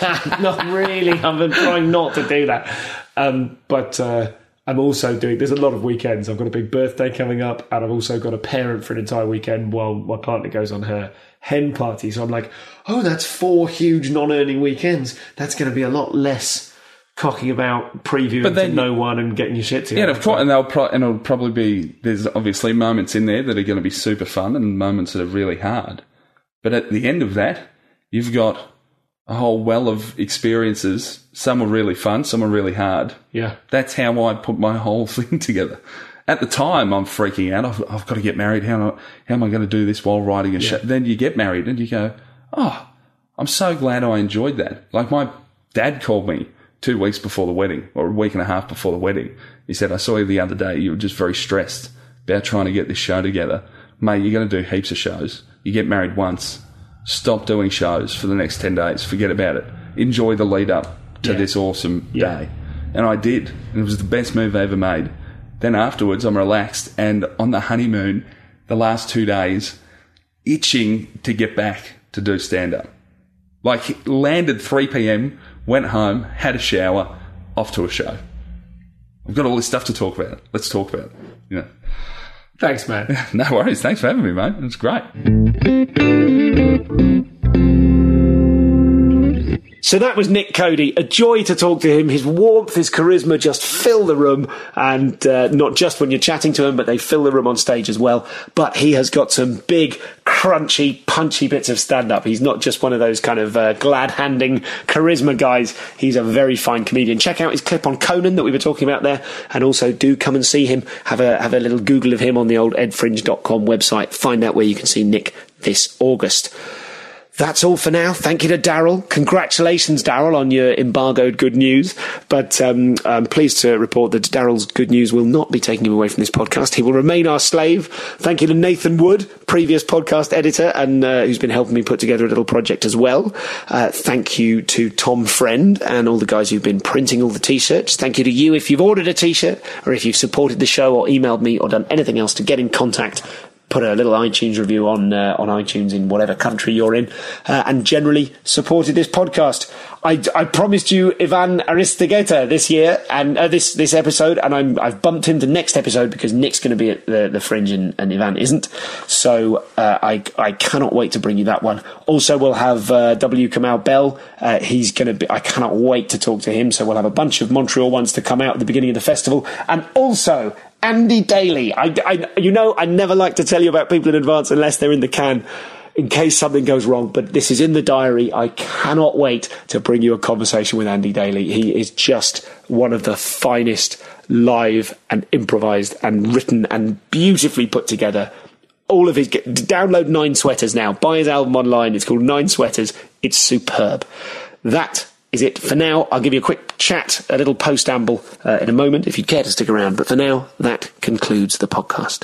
Not really. I've been trying not to do that. Um, but uh, I'm also doing, there's a lot of weekends. I've got a big birthday coming up, and I've also got a parent for an entire weekend while my partner goes on her hen party. So I'm like, oh, that's four huge non-earning weekends. That's going to be a lot less cocking about, previewing But then- to no one and getting your shit together. Yeah, of course, and they'll pro- and it'll probably be, there's obviously moments in there that are going to be super fun and moments that are really hard. But at the end of that, you've got a whole well of experiences. Some are really fun, some are really hard. Yeah. That's how I put my whole thing together. At the time, I'm freaking out. I've, I've got to get married. How, how am I going to do this while writing a show? Then you get married and you go, oh, I'm so glad I enjoyed that. Like my dad called me two weeks before the wedding, or a week and a half before the wedding. He said, I saw you the other day. You were just very stressed about trying to get this show together. Mate, you're going to do heaps of shows. You get married once. Stop doing shows for the next ten days. Forget about it. Enjoy the lead up to Yeah. this awesome Yeah. day. And I did. And it was the best move I ever made. Then afterwards, I'm relaxed. And on the honeymoon, the last two days, itching to get back to do stand-up. Like, landed three p.m, went home, had a shower, off to a show. I've got all this stuff to talk about. Let's talk about it. You know. Thanks, man. No worries. Thanks for having me, mate. It's great. So that was Nick Cody. A joy to talk to him. His warmth, his charisma just fill the room. And uh, not just when you're chatting to him, but they fill the room on stage as well. But he has got some big, crunchy, punchy bits of stand-up. He's not just one of those kind of uh, glad-handing charisma guys. He's a very fine comedian. Check out his clip on Conan that we were talking about there. And also do come and see him. Have a, have a little Google of him on the old ed fringe dot com website. Find out where you can see Nick this August. That's all for now. Thank you to Daryl. Congratulations, Daryl, on your embargoed good news. But um, I'm pleased to report that Daryl's good news will not be taking him away from this podcast. He will remain our slave. Thank you to Nathan Wood, previous podcast editor, and uh, who's been helping me put together a little project as well. Uh, thank you to Tom Friend and all the guys who've been printing all the T-shirts. Thank you to you if you've ordered a T-shirt or if you've supported the show or emailed me or done anything else to get in contact. Put a little iTunes review on uh, on iTunes in whatever country you're in, uh, and generally supported this podcast. I, I promised you Ivan Aristogeta this year and uh, this this episode, and I'm, I've bumped him to next episode because Nick's going to be at the, the Fringe and, and Ivan isn't. So uh, I I cannot wait to bring you that one. Also, we'll have uh, W. Kamau Bell. Uh, he's going to be. I cannot wait to talk to him. So we'll have a bunch of Montreal ones to come out at the beginning of the festival, and also Andy Daly. I, I, you know, I never like to tell you about people in advance unless they're in the can, in case something goes wrong. But this is in the diary. I cannot wait to bring you a conversation with Andy Daly. He is just one of the finest live and improvised and written and beautifully put together. All of his... Download Nine Sweaters now. Buy his album online. It's called Nine Sweaters. It's superb. That is it for now. I'll give you a quick chat, a little post-amble uh, in a moment if you'd care to stick around. But for now, that concludes the podcast.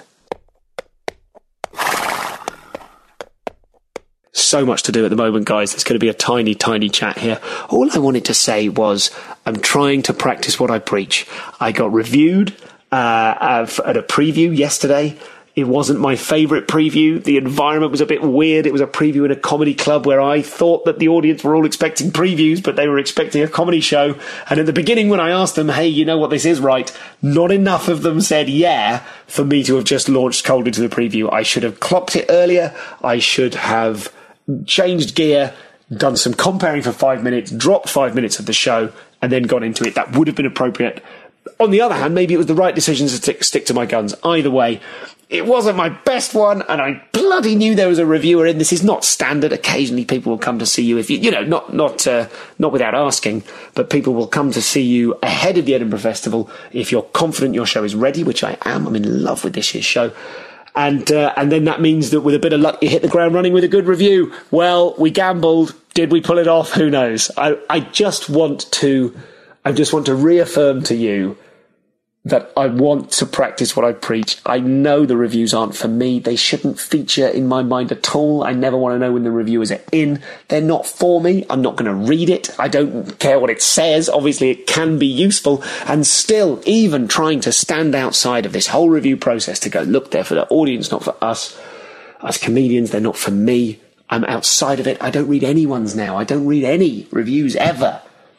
So much to do at the moment, guys. It's going to be a tiny, tiny chat here. All I wanted to say was I'm trying to practice what I preach. I got reviewed uh, at a preview yesterday. It wasn't my favourite preview. The environment was a bit weird. It was a preview in a comedy club where I thought that the audience were all expecting previews, but they were expecting a comedy show. And at the beginning, when I asked them, hey, you know what this is, right? Not enough of them said yeah for me to have just launched cold into the preview. I should have clocked it earlier. I should have changed gear, done some comparing for five minutes, dropped five minutes of the show, and then gone into it. That would have been appropriate. on the other hand, maybe it was the right decision to stick, stick to my guns. Either way, it wasn't my best one, and I bloody knew there was a reviewer in. This is not standard. Occasionally people will come to see you if you, you know, not not uh, not without asking, but people will come to see you ahead of the Edinburgh Festival if you're confident your show is ready, which I am. I'm in love with this year's show. And uh, and then that means that with a bit of luck, you hit the ground running with a good review. Well, we gambled. Did we pull it off? Who knows? I, I just want to, I just want to reaffirm to you that I want to practice what I preach. I know the reviews aren't for me. They shouldn't feature in my mind at all. I never want to know when the reviewers are in. They're not for me. I'm not going to read it. I don't care what it says. Obviously, it can be useful. And still, even trying to stand outside of this whole review process to go, look, they're for the audience, not for us. As comedians, they're not for me. I'm outside of it. I don't read anyone's now. I don't read any reviews ever.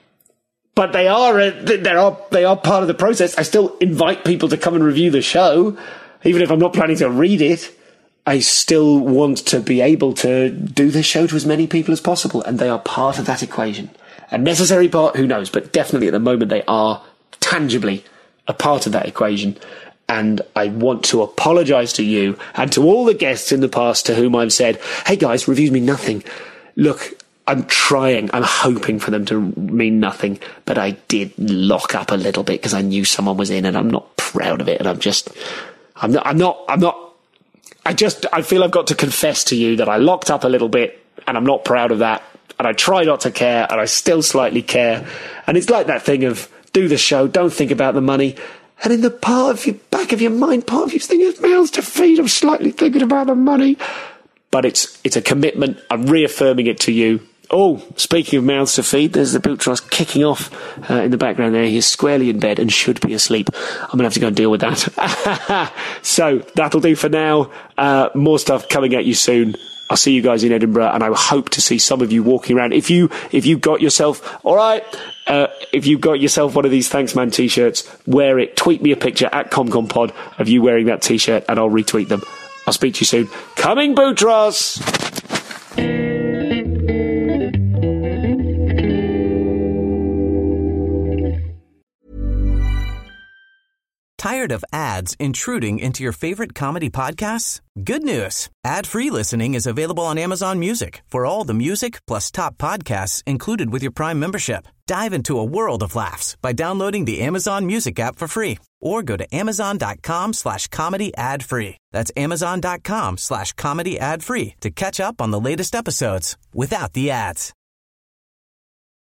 But they are, a, they are they are part of the process. I still invite people to come and review the show. Even if I'm not planning to read it, I still want to be able to do the show to as many people as possible. And they are part of that equation. A necessary part, who knows? But definitely at the moment they are tangibly a part of that equation. And I want to apologise to you and to all the guests in the past to whom I've said, hey guys, reviews mean nothing. Look, I'm trying, I'm hoping for them to mean nothing, but I did lock up a little bit because I knew someone was in and I'm not proud of it. And I'm just, I'm not, I'm not, I'm not, I just, I feel I've got to confess to you that I locked up a little bit and I'm not proud of that. And I try not to care and I still slightly care. And it's like that thing of do the show, don't think about the money. And in the part of your back of your mind, part of you's thinking of mouths to feed, I'm slightly thinking about the money. But it's, it's a commitment. I'm reaffirming it to you. Oh, speaking of mouths to feed, there's the boot trust kicking off uh, in the background there. He's squarely in bed and should be asleep. I'm going to have to go and deal with that. So that'll do for now. Uh, more stuff coming at you soon. I'll see you guys in Edinburgh, and I hope to see some of you walking around. If you if you got yourself, all right, uh, if you got yourself one of these Thanks Man t-shirts, wear it. Tweet me a picture at ComComPod of you wearing that t-shirt, and I'll retweet them. I'll speak to you soon. Coming, Boutros! Tired of ads intruding into your favorite comedy podcasts? Good news. Ad-free listening is available on Amazon Music for all the music plus top podcasts included with your Prime membership. Dive into a world of laughs by downloading the Amazon Music app for free or go to amazon.com slash comedy ad free. That's amazon.com slash comedy ad free to catch up on the latest episodes without the ads.